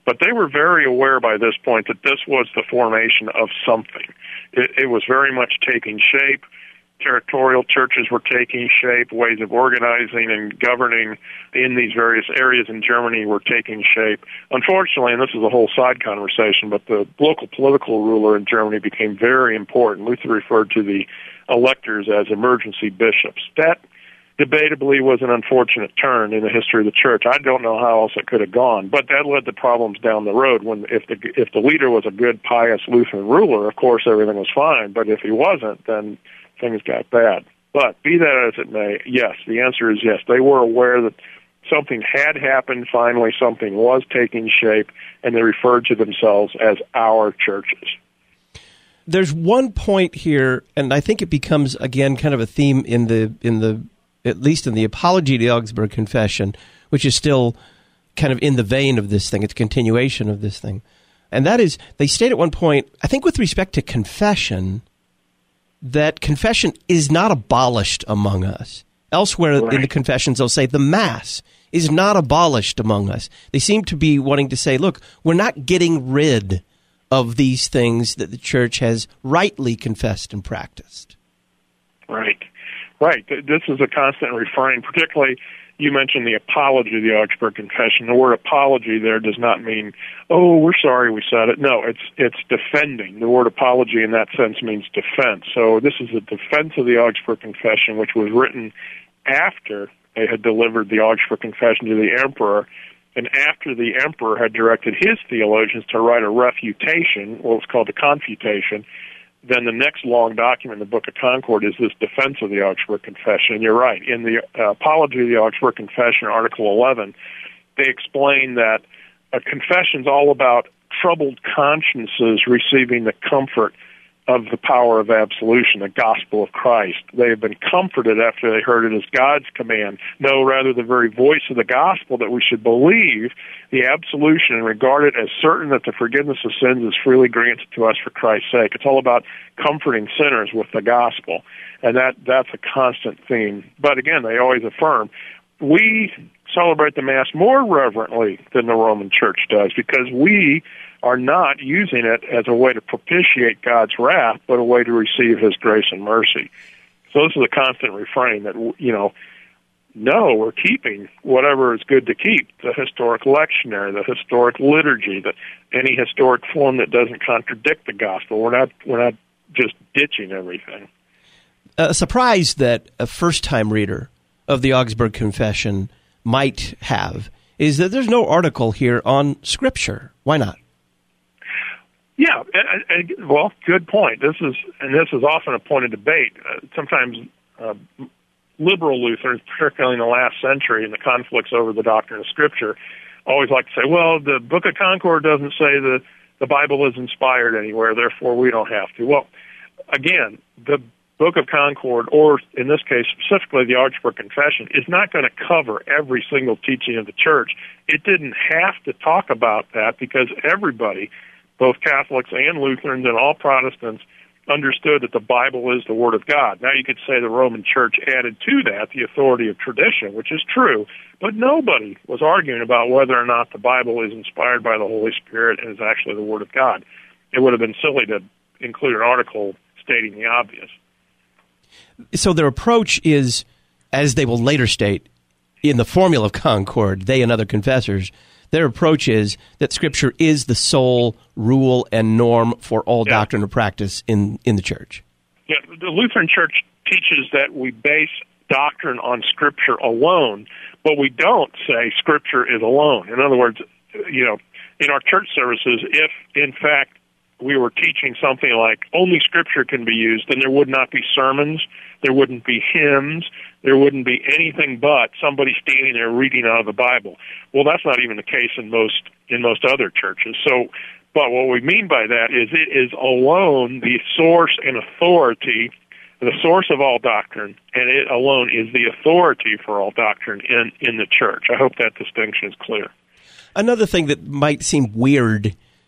But they were very aware by this point that this was the formation of something. It, it was very much taking shape. Territorial churches were taking shape. Ways of organizing and governing in these various areas in Germany were taking shape. Unfortunately, and this is a whole side conversation, but the local political ruler in Germany became very important. Luther referred to the electors as emergency bishops. That debatably was an unfortunate turn in the history of the church. I don't know how else it could have gone, but that led to problems down the road. When if the if the leader was a good, pious Lutheran ruler, of course everything was fine. But if he wasn't, then things got bad. But be that as it may, yes, the answer is yes. They were aware that something had happened. Finally, something was taking shape, and they referred to themselves as our churches. There's one point here, and I think it becomes again kind of a theme in the in the at least in the Apology of the Augsburg Confession, which is still kind of in the vein of this thing. It's a continuation of this thing. And that is, they state at one point, I think with respect to confession, that confession is not abolished among us. Elsewhere right. in the confessions, they'll say the Mass is not abolished among us. They seem to be wanting to say, look, we're not getting rid of these things that the Church has rightly confessed and practiced. Right. Right. This is a constant refrain, particularly you mentioned the Apology of the Augsburg Confession. The word apology there does not mean, oh, we're sorry we said it. No, it's it's defending. The word apology in that sense means defense. So this is a defense of the Augsburg Confession, which was written after they had delivered the Augsburg Confession to the emperor, and after the emperor had directed his theologians to write a refutation, what was called a confutation. Then the next long document in the Book of Concord is this defense of the Augsburg Confession. And you're right. In the uh, Apology of the Augsburg Confession, Article eleven, they explain that a confession is all about troubled consciences receiving the comfort of the power of absolution, the gospel of Christ. They have been comforted after they heard it as God's command. No, rather the very voice of the gospel that we should believe the absolution and regard it as certain that the forgiveness of sins is freely granted to us for Christ's sake. It's all about comforting sinners with the gospel, and that that's a constant theme. But again, they always affirm, we celebrate the Mass more reverently than the Roman Church does because we are not using it as a way to propitiate God's wrath, but a way to receive His grace and mercy. So this is a constant refrain that, you know, no, we're keeping whatever is good to keep, the historic lectionary, the historic liturgy, the, any historic form that doesn't contradict the gospel. We're not, we're not just ditching everything. A surprise that a first-time reader of the Augsburg Confession might have is that there's no article here on Scripture. Why not? Yeah, and, and, well, good point. This is, and this is often a point of debate. Uh, sometimes uh, liberal Lutherans, particularly in the last century, in the conflicts over the doctrine of Scripture, always like to say, well, the Book of Concord doesn't say the, the Bible is inspired anywhere, therefore we don't have to. Well, again, the Book of Concord, or in this case specifically the Augsburg Confession, is not going to cover every single teaching of the Church. It didn't have to talk about that because everybody, both Catholics and Lutherans and all Protestants, understood that the Bible is the Word of God. Now you could say the Roman Church added to that the authority of tradition, which is true, but nobody was arguing about whether or not the Bible is inspired by the Holy Spirit and is actually the Word of God. It would have been silly to include an article stating the obvious. So their approach is, as they will later state, in the Formula of Concord, they and other confessors, their approach is that Scripture is the sole rule and norm for all yeah. doctrine or practice in, in the Church. Yeah, the Lutheran Church teaches that we base doctrine on Scripture alone, but we don't say Scripture is alone. In other words, you know, in our church services, if, in fact, we were teaching something like only Scripture can be used, then there would not be sermons, there wouldn't be hymns, there wouldn't be anything but somebody standing there reading out of the Bible. Well, that's not even the case in most in most other churches. So, but what we mean by that is it is alone the source and authority, the source of all doctrine, and it alone is the authority for all doctrine in, in the Church. I hope that distinction is clear. Another thing that might seem weird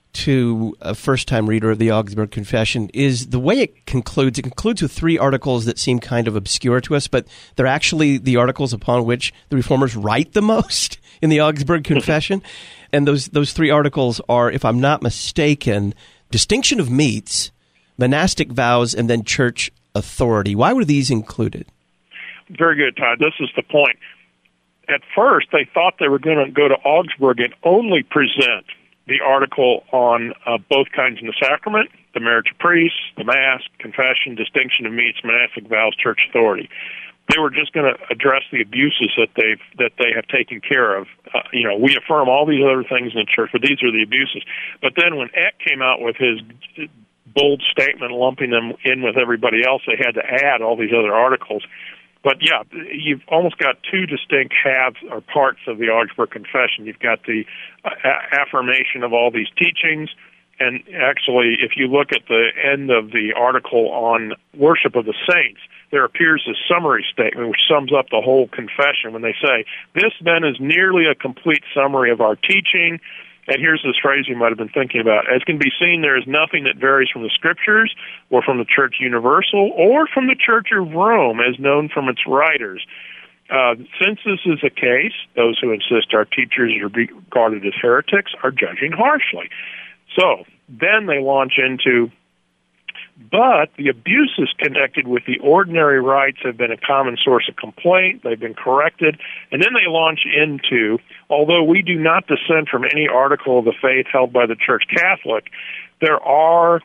to a first-time reader of the Augsburg Confession is the way it concludes. It concludes with three articles that seem kind of obscure to us, but they're actually the articles upon which the Reformers write the most in the Augsburg Confession. And those those three articles are, if I'm not mistaken, distinction of meats, monastic vows, and then church authority. Why were these included? Very good, Todd. This is the point. At first, they thought they were going to go to Augsburg and only present the article on uh, both kinds in the sacrament, the marriage of priests, the Mass, confession, distinction of meats, monastic vows, church authority. They were just going to address the abuses that they've that they have taken care of. Uh, you know, we affirm all these other things in the church, but these are the abuses. But then when Eck came out with his bold statement, lumping them in with everybody else, they had to add all these other articles. But yeah, you've almost got two distinct halves or parts of the Augsburg Confession. You've got the uh, affirmation of all these teachings, and actually, if you look at the end of the article on worship of the saints, there appears a summary statement which sums up the whole confession when they say, "This then is nearly a complete summary of our teaching." And here's this phrase you might have been thinking about. As can be seen, there is nothing that varies from the Scriptures or from the Church Universal or from the Church of Rome as known from its writers. Uh, since this is the case, those who insist our teachers are regarded as heretics are judging harshly. So then they launch into, but the abuses connected with the ordinary rites have been a common source of complaint. They've been corrected. And then they launch into, although we do not dissent from any article of the faith held by the Church Catholic, there are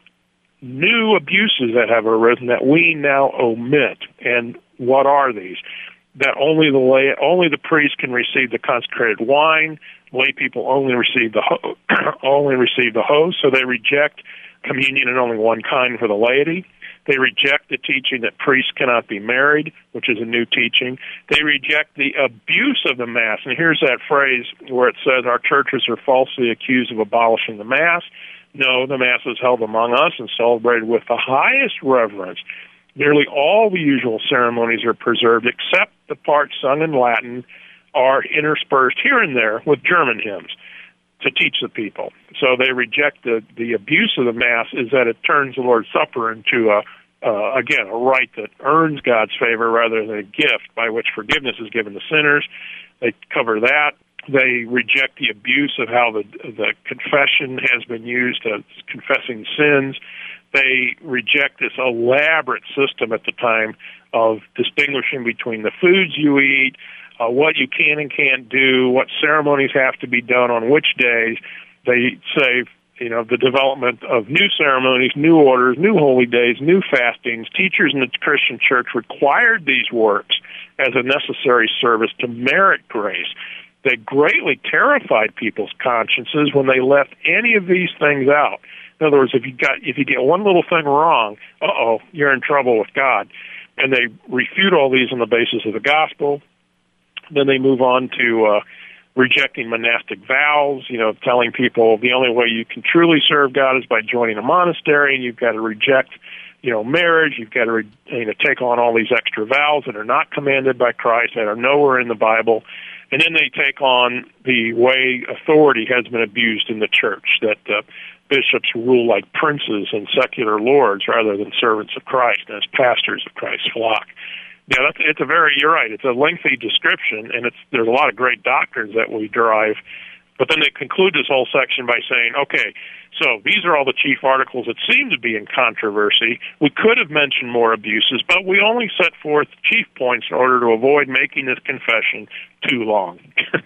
new abuses that have arisen that we now omit. And what are these? That only the lay, only the priest can receive the consecrated wine. Lay people only receive the ho- only receive the host, so they reject communion in only one kind for the laity. They reject the teaching that priests cannot be married, which is a new teaching. They reject the abuse of the Mass. And here's that phrase where it says, our churches are falsely accused of abolishing the Mass. No, the Mass is held among us and celebrated with the highest reverence. Nearly all the usual ceremonies are preserved, except the parts sung in Latin are interspersed here and there with German hymns to teach the people. So they reject the, the abuse of the Mass is that it turns the Lord's Supper into, a, uh, again, a rite that earns God's favor rather than a gift by which forgiveness is given to sinners. They cover that. They reject the abuse of how the, the confession has been used as confessing sins. They reject this elaborate system at the time of distinguishing between the foods you eat, Uh, what you can and can't do, what ceremonies have to be done on which days. They say, you know, the development of new ceremonies, new orders, new holy days, new fastings. Teachers in the Christian church required these works as a necessary service to merit grace. They greatly terrified people's consciences when they left any of these things out. In other words, if you got if you get one little thing wrong, uh-oh, you're in trouble with God. And they refute all these on the basis of the gospel. Then they move on to uh, rejecting monastic vows, you know, telling people the only way you can truly serve God is by joining a monastery, and you've got to reject, you know, marriage. You've got to re- you know, take on all these extra vows that are not commanded by Christ, that are nowhere in the Bible. And then they take on the way authority has been abused in the church, that uh, bishops rule like princes and secular lords rather than servants of Christ as pastors of Christ's flock. Yeah, that's, it's a very, you're right, it's a lengthy description, and it's there's a lot of great doctrines that we derive. But then they conclude this whole section by saying, okay, so these are all the chief articles that seem to be in controversy. We could have mentioned more abuses, but we only set forth chief points in order to avoid making this confession too long.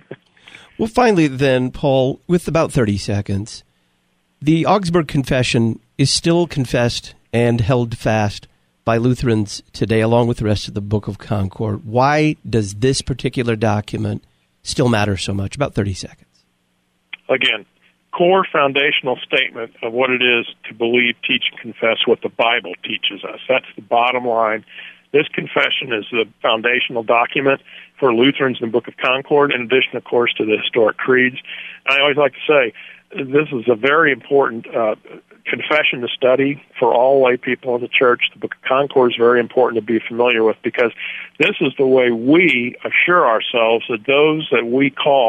Well, finally then, Paul, with about thirty seconds, the Augsburg Confession is still confessed and held fast by Lutherans today, along with the rest of the Book of Concord. Why does this particular document still matter so much? About thirty seconds. Again, core foundational statement of what it is to believe, teach, and confess what the Bible teaches us. That's the bottom line. This confession is the foundational document for Lutherans in the Book of Concord, in addition, of course, to the historic creeds. And I always like to say, this is a very important uh, confession to study for all lay people in the church. The Book of Concord is very important to be familiar with, because this is the way we assure ourselves that those that we call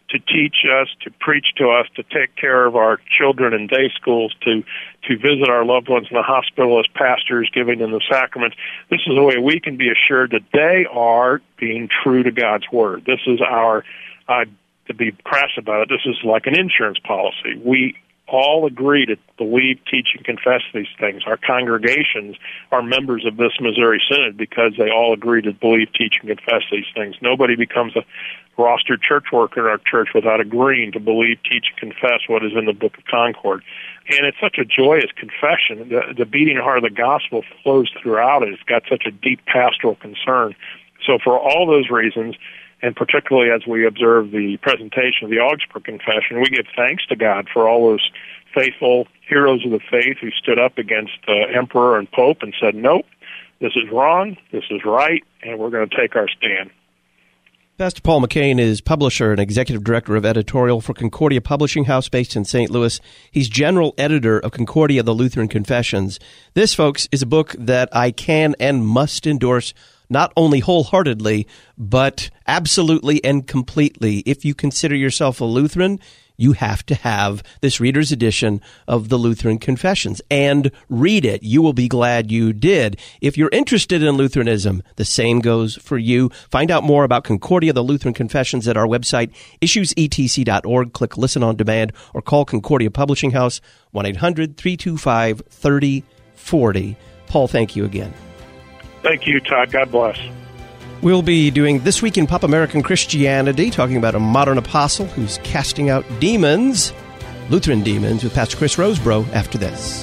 to teach us, to preach to us, to take care of our children in day schools, to to visit our loved ones in the hospital as pastors, giving them the sacraments. This is a way we can be assured that they are being true to God's Word. This is our, uh, to be crass about it, this is like an insurance policy. We all agree to believe, teach, and confess these things. Our congregations are members of this Missouri Synod because they all agree to believe, teach, and confess these things. Nobody becomes a rostered church worker in our church without agreeing to believe, teach, and confess what is in the Book of Concord. And it's such a joyous confession. The, the beating heart of the gospel flows throughout it. It's got such a deep pastoral concern. So for all those reasons, and particularly as we observe the presentation of the Augsburg Confession, we give thanks to God for all those faithful heroes of the faith who stood up against the emperor and pope and said, nope, this is wrong, this is right, and we're going to take our stand. Pastor Paul McCain is publisher and executive director of editorial for Concordia Publishing House based in Saint Louis. He's general editor of Concordia, the Lutheran Confessions. This, folks, is a book that I can and must endorse not only wholeheartedly, but absolutely and completely. If you consider yourself a Lutheran, you have to have this reader's edition of the Lutheran Confessions and read it. You will be glad you did. If you're interested in Lutheranism, the same goes for you. Find out more about Concordia, the Lutheran Confessions at our website, issues e t c dot org. Click Listen on Demand or call Concordia Publishing House, one eight hundred three two five three oh four oh. Paul, thank you again. Thank you, Todd. God bless. We'll be doing This Week in Pop American Christianity, talking about a modern apostle who's casting out demons, Lutheran demons, with Pastor Chris Rosebrough after this.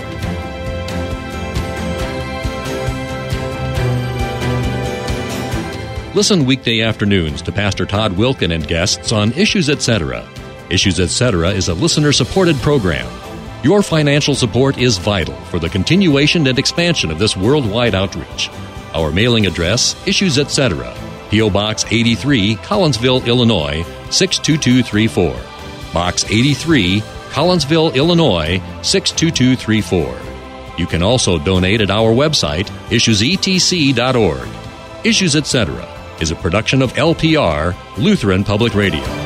Listen weekday afternoons to Pastor Todd Wilken and guests on Issues Etc. Issues Etc. is a listener-supported program. Your financial support is vital for the continuation and expansion of this worldwide outreach. Our mailing address, Issues Etc., P O. Box eighty-three, Collinsville, Illinois, six two two three four. Box eighty-three, Collinsville, Illinois, six two two three four. You can also donate at our website, issues e t c dot org. Issues Etc. is a production of L P R, Lutheran Public Radio.